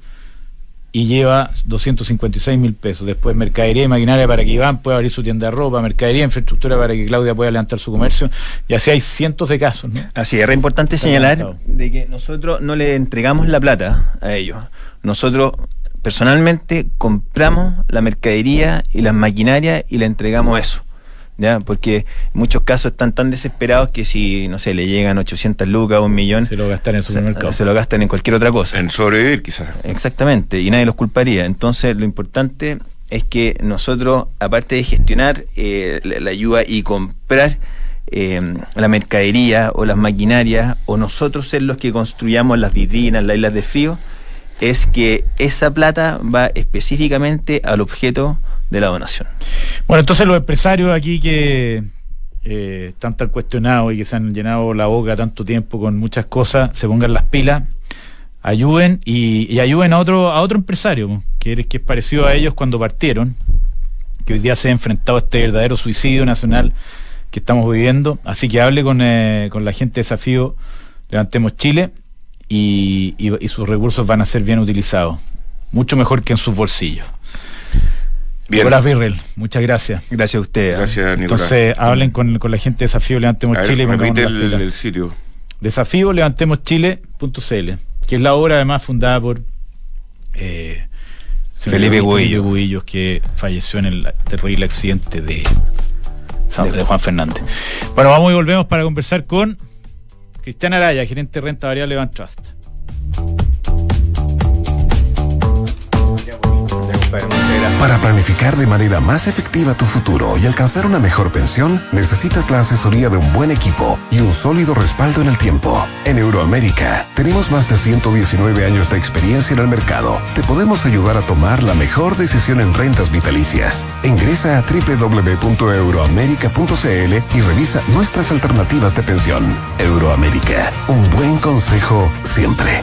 y lleva doscientos cincuenta y seis mil pesos. Después mercadería y maquinaria para que Iván pueda abrir su tienda de ropa, mercadería e infraestructura para que Claudia pueda levantar su comercio, y así hay cientos de casos, ¿no? Así es, es importante señalar de que nosotros no le entregamos la plata a ellos. Nosotros personalmente compramos la mercadería y las maquinarias y le entregamos eso, ¿ya? Porque en muchos casos están tan desesperados que si, no sé, le llegan ochocientas lucas o un millón, se lo gastan en el supermercado, se, se lo gastan en cualquier otra cosa, en sobrevivir quizás. Exactamente, y nadie los culparía. Entonces lo importante es que nosotros, aparte de gestionar eh, la, la ayuda y comprar eh, la mercadería o las maquinarias, o nosotros ser los que construyamos las vitrinas, las islas de frío, es que esa plata va específicamente al objeto de la donación. Bueno, entonces los empresarios aquí que eh, están tan cuestionados y que se han llenado la boca tanto tiempo con muchas cosas, se pongan las pilas, ayuden y, y ayuden a otro a otro empresario que, que es parecido a ellos cuando partieron, que hoy día se ha enfrentado a este verdadero suicidio nacional que estamos viviendo. Así que hable con, eh, con la gente de Desafío Levantemos Chile y, y, y sus recursos van a ser bien utilizados, mucho mejor que en sus bolsillos. Bien. Nicolás Virrell, muchas gracias. Gracias a usted. Gracias, Nicolás. Entonces, hablen con, con la gente de Desafío Levantemos Chile. Y repite el, el sitio. Desafío Levantemos Chile punto c l, que es la obra además fundada por eh, Felipe Huillos, que falleció en el terrible accidente de, de Juan Fernández. Bueno, vamos y volvemos para conversar con Cristian Araya, gerente de renta variable Van Trust. Para planificar de manera más efectiva tu futuro y alcanzar una mejor pensión, necesitas la asesoría de un buen equipo y un sólido respaldo en el tiempo. En Euroamérica tenemos más de ciento diecinueve años de experiencia en el mercado. Te podemos ayudar a tomar la mejor decisión en rentas vitalicias. Ingresa a doble u doble u doble u punto euroamerica punto c l y revisa nuestras alternativas de pensión. Euroamérica, un buen consejo siempre.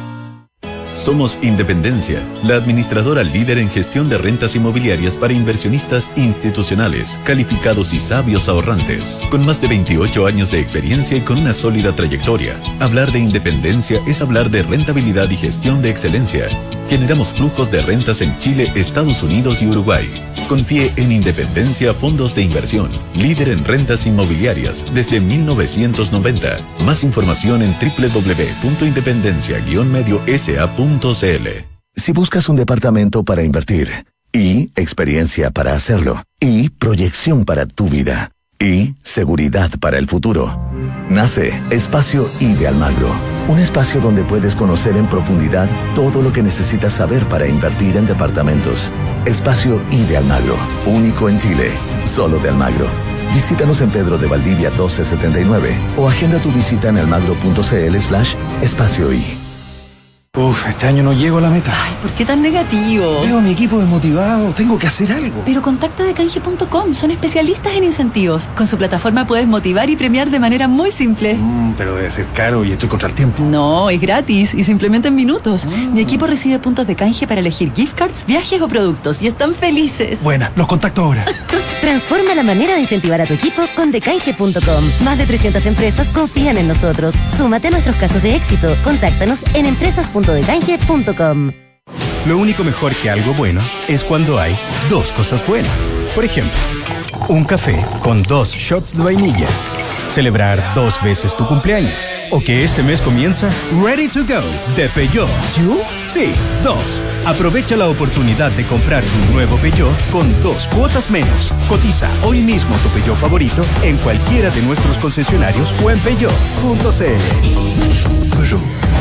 Somos Independencia, la administradora líder en gestión de rentas inmobiliarias para inversionistas institucionales, calificados y sabios ahorrantes. Con más de veintiocho años de experiencia y con una sólida trayectoria, hablar de independencia es hablar de rentabilidad y gestión de excelencia. Generamos flujos de rentas en Chile, Estados Unidos y Uruguay. Confíe en Independencia Fondos de Inversión, líder en rentas inmobiliarias desde mil novecientos noventa. Más información en doble u doble u doble u punto independencia guion medio s a punto c l. Si buscas un departamento para invertir, y experiencia para hacerlo, y proyección para tu vida, y seguridad para el futuro, nace Espacio I de Almagro. Un espacio donde puedes conocer en profundidad todo lo que necesitas saber para invertir en departamentos. Espacio I de Almagro, único en Chile, solo de Almagro. Visítanos en Pedro de Valdivia doce setenta y nueve o agenda tu visita en almagro punto c l slash espacio i. Uf, este año no llego a la meta. Ay, ¿por qué tan negativo? Veo a mi equipo desmotivado, tengo que hacer algo. Pero contacta de canje punto com, son especialistas en incentivos. Con su plataforma puedes motivar y premiar de manera muy simple. Mm, pero debe ser caro y estoy contra el tiempo. No, es gratis y se implementa en minutos. Mm. Mi equipo recibe puntos de canje para elegir gift cards, viajes o productos y están felices. Buena, los contacto ahora. Transforma la manera de incentivar a tu equipo con de canje punto com. Más de trescientas empresas confían en nosotros. Súmate a nuestros casos de éxito. Contáctanos en empresas punto de canje punto com. Lo único mejor que algo bueno es cuando hay dos cosas buenas. Por ejemplo, un café con dos shots de vainilla. celebrar dos veces tu cumpleaños o que este mes comienza Ready to Go de Peugeot. ¿Yo? Sí, dos. Aprovecha la oportunidad de comprar tu nuevo Peugeot con dos cuotas menos. Cotiza hoy mismo tu Peugeot favorito en cualquiera de nuestros concesionarios o en peugeot punto c l. Peugeot.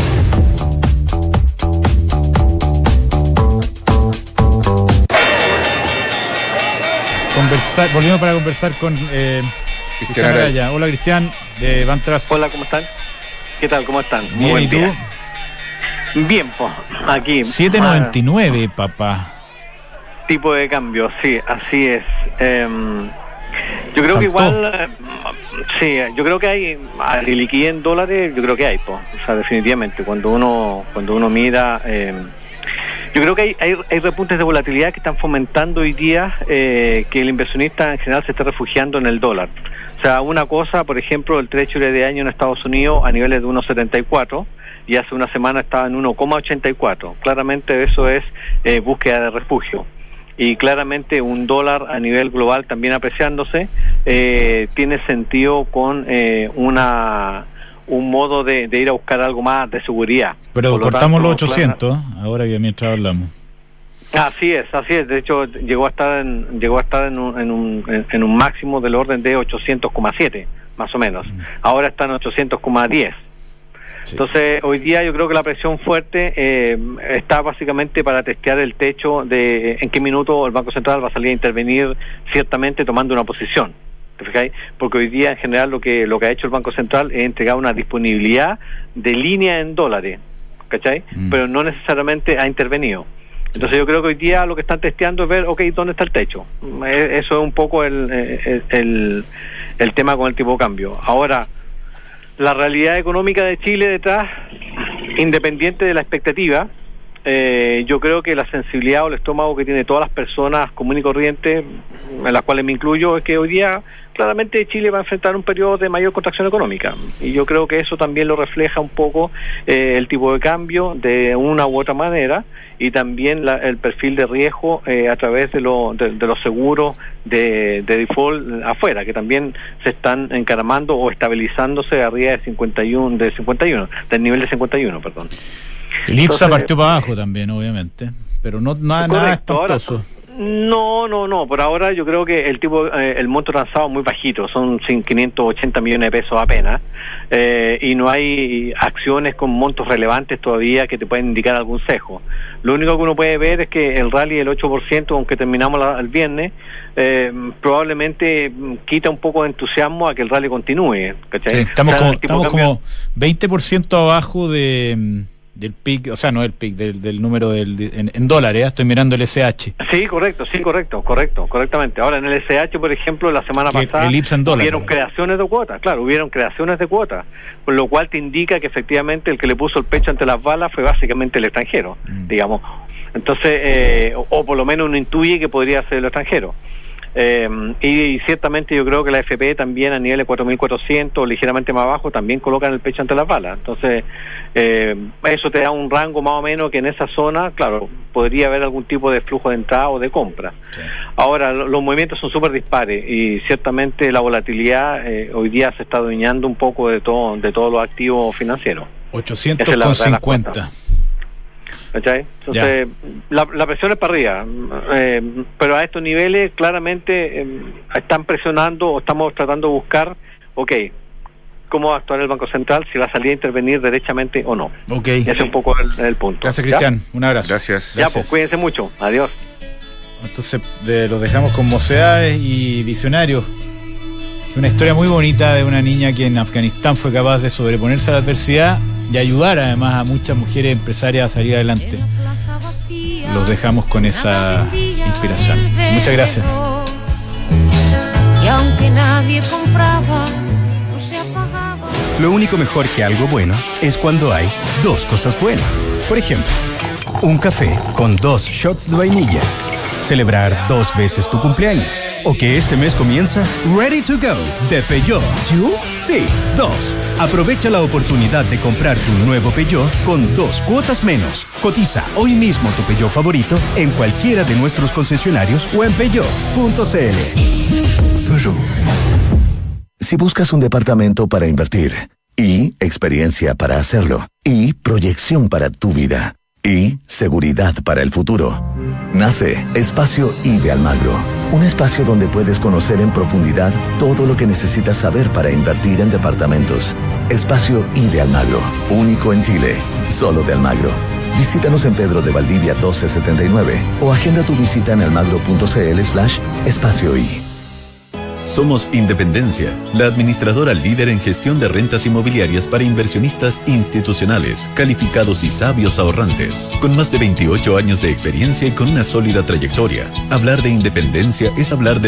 Conversar, volvimos para conversar con eh, Cristian Araya. Hola Cristian, de Bantraf. Hola, ¿cómo están? ¿Qué tal? ¿Cómo están? Muy buen día. Bien, pues, aquí. siete noventa y nueve, ah, papá. Tipo de cambio, sí, así es. Eh, yo creo Saltó. que igual, eh, sí, yo creo que hay, hay liquidez en dólares, yo creo que hay, pues, o sea, definitivamente, cuando uno, cuando uno mira... Eh, Yo creo que hay, hay, hay repuntes de volatilidad que están fomentando hoy día eh, que el inversionista en general se esté refugiando en el dólar. O sea, una cosa, por ejemplo, el Treasury de año en Estados Unidos a niveles de uno coma setenta y cuatro y hace una semana estaba en uno coma ochenta y cuatro. Claramente eso es eh, búsqueda de refugio. Y claramente un dólar a nivel global también apreciándose eh, tiene sentido con eh, una... un modo de, de ir a buscar algo más de seguridad. Pero cortamos tanto, los ochocientos, claro, ahora que mientras hablamos. Así es, así es. De hecho, llegó a estar en, llegó a estar en un, en un, en un máximo del orden de ochocientos coma siete, más o menos. Mm. Ahora está en ochocientos coma diez. Sí. Entonces, hoy día yo creo que la presión fuerte eh, está básicamente para testear el techo de en qué minuto el Banco Central va a salir a intervenir, ciertamente tomando una posición. Porque hoy día en general lo que lo que ha hecho el Banco Central es entregar una disponibilidad de línea en dólares, ¿cachai? Mm. Pero no necesariamente ha intervenido. Entonces yo creo que hoy día lo que están testeando es ver, ok, ¿dónde está el techo? Eso es un poco el, el, el, el tema con el tipo de cambio. Ahora, la realidad económica de Chile detrás, independiente de la expectativa, Eh, yo creo que la sensibilidad o el estómago que tiene todas las personas comunes y corrientes, en las cuales me incluyo, es que hoy día claramente Chile va a enfrentar un periodo de mayor contracción económica, y yo creo que eso también lo refleja un poco eh, el tipo de cambio de una u otra manera, y también la, el perfil de riesgo eh, a través de, lo, de, de los seguros de, de default afuera, que también se están encaramando o estabilizándose arriba de cincuenta y uno, de cincuenta y uno, del nivel de cincuenta y uno, perdón. El I P S A partió para abajo también, obviamente, pero no nada, nada espantoso. Ahora, no, no, no, por ahora yo creo que el tipo, eh, el monto transado es muy bajito, son quinientos ochenta millones de pesos apenas, eh, y no hay acciones con montos relevantes todavía que te pueden indicar algún sesgo. Lo único que uno puede ver es que el rally del ocho por ciento, aunque terminamos la, el viernes, eh, probablemente quita un poco de entusiasmo a que el rally continúe, ¿cachai? Sí, estamos, o sea, como, estamos como veinte por ciento abajo de... del P I C, o sea, no el P I C, del, del número del, en, en dólares, ¿eh? Estoy mirando el S H. Sí, correcto, sí, correcto, correcto, correctamente. Ahora en el S H, por ejemplo, la semana que pasada el I P S A en dólares, hubieron creaciones de cuotas, claro, hubieron creaciones de cuotas, por lo cual te indica que efectivamente el que le puso el pecho ante las balas fue básicamente el extranjero, mm. digamos. Entonces, eh, o, o por lo menos uno intuye que podría ser el extranjero. Eh, y, y ciertamente yo creo que la F P también a nivel de cuatro mil cuatrocientos, ligeramente más abajo, también colocan el pecho ante las balas. Entonces eh, eso te da un rango más o menos que en esa zona, claro, podría haber algún tipo de flujo de entrada o de compra. Sí. Ahora, lo, los movimientos son súper dispares y ciertamente la volatilidad eh, hoy día se está adueñando un poco de todo, de todos los activos financieros. ochocientos cincuenta. ¿Cachai? Entonces la, la presión es para arriba, eh, pero a estos niveles claramente eh, están presionando o estamos tratando de buscar, ok, cómo va a actuar el Banco Central, si va a salir a intervenir derechamente o no. Ok. Ese es un poco el, el punto. Gracias, Cristian. ¿Ya? Un abrazo. Gracias. Ya, Gracias. pues cuídense mucho. Adiós. Entonces de, los dejamos con mocedades y visionarios. Una historia muy bonita de una niña que en Afganistán fue capaz de sobreponerse a la adversidad y ayudar además a muchas mujeres empresarias a salir adelante. Los dejamos con esa inspiración. Muchas gracias. Y aunque nadie compraba, no se apagaba. Lo único mejor que algo bueno es cuando hay dos cosas buenas. Por ejemplo, un café con dos shots de vainilla. Celebrar dos veces tu cumpleaños. O que este mes comienza Ready to Go de Peugeot. ¿Yo? Sí, dos. Aprovecha la oportunidad de comprar tu nuevo Peugeot con dos cuotas menos. Cotiza hoy mismo tu Peugeot favorito en cualquiera de nuestros concesionarios o en peugeot punto c l. Peugeot. Si buscas un departamento para invertir, y experiencia para hacerlo, y proyección para tu vida, y seguridad para el futuro, nace Espacio I de Almagro. Un espacio donde puedes conocer en profundidad todo lo que necesitas saber para invertir en departamentos. Espacio I de Almagro, único en Chile, solo de Almagro. Visítanos en Pedro de Valdivia doce setenta y nueve o agenda tu visita en almagro.cl slash espacio I. Somos Independencia, la administradora líder en gestión de rentas inmobiliarias para inversionistas institucionales, calificados y sabios ahorrantes. Con más de veintiocho años de experiencia y con una sólida trayectoria, hablar de independencia es hablar de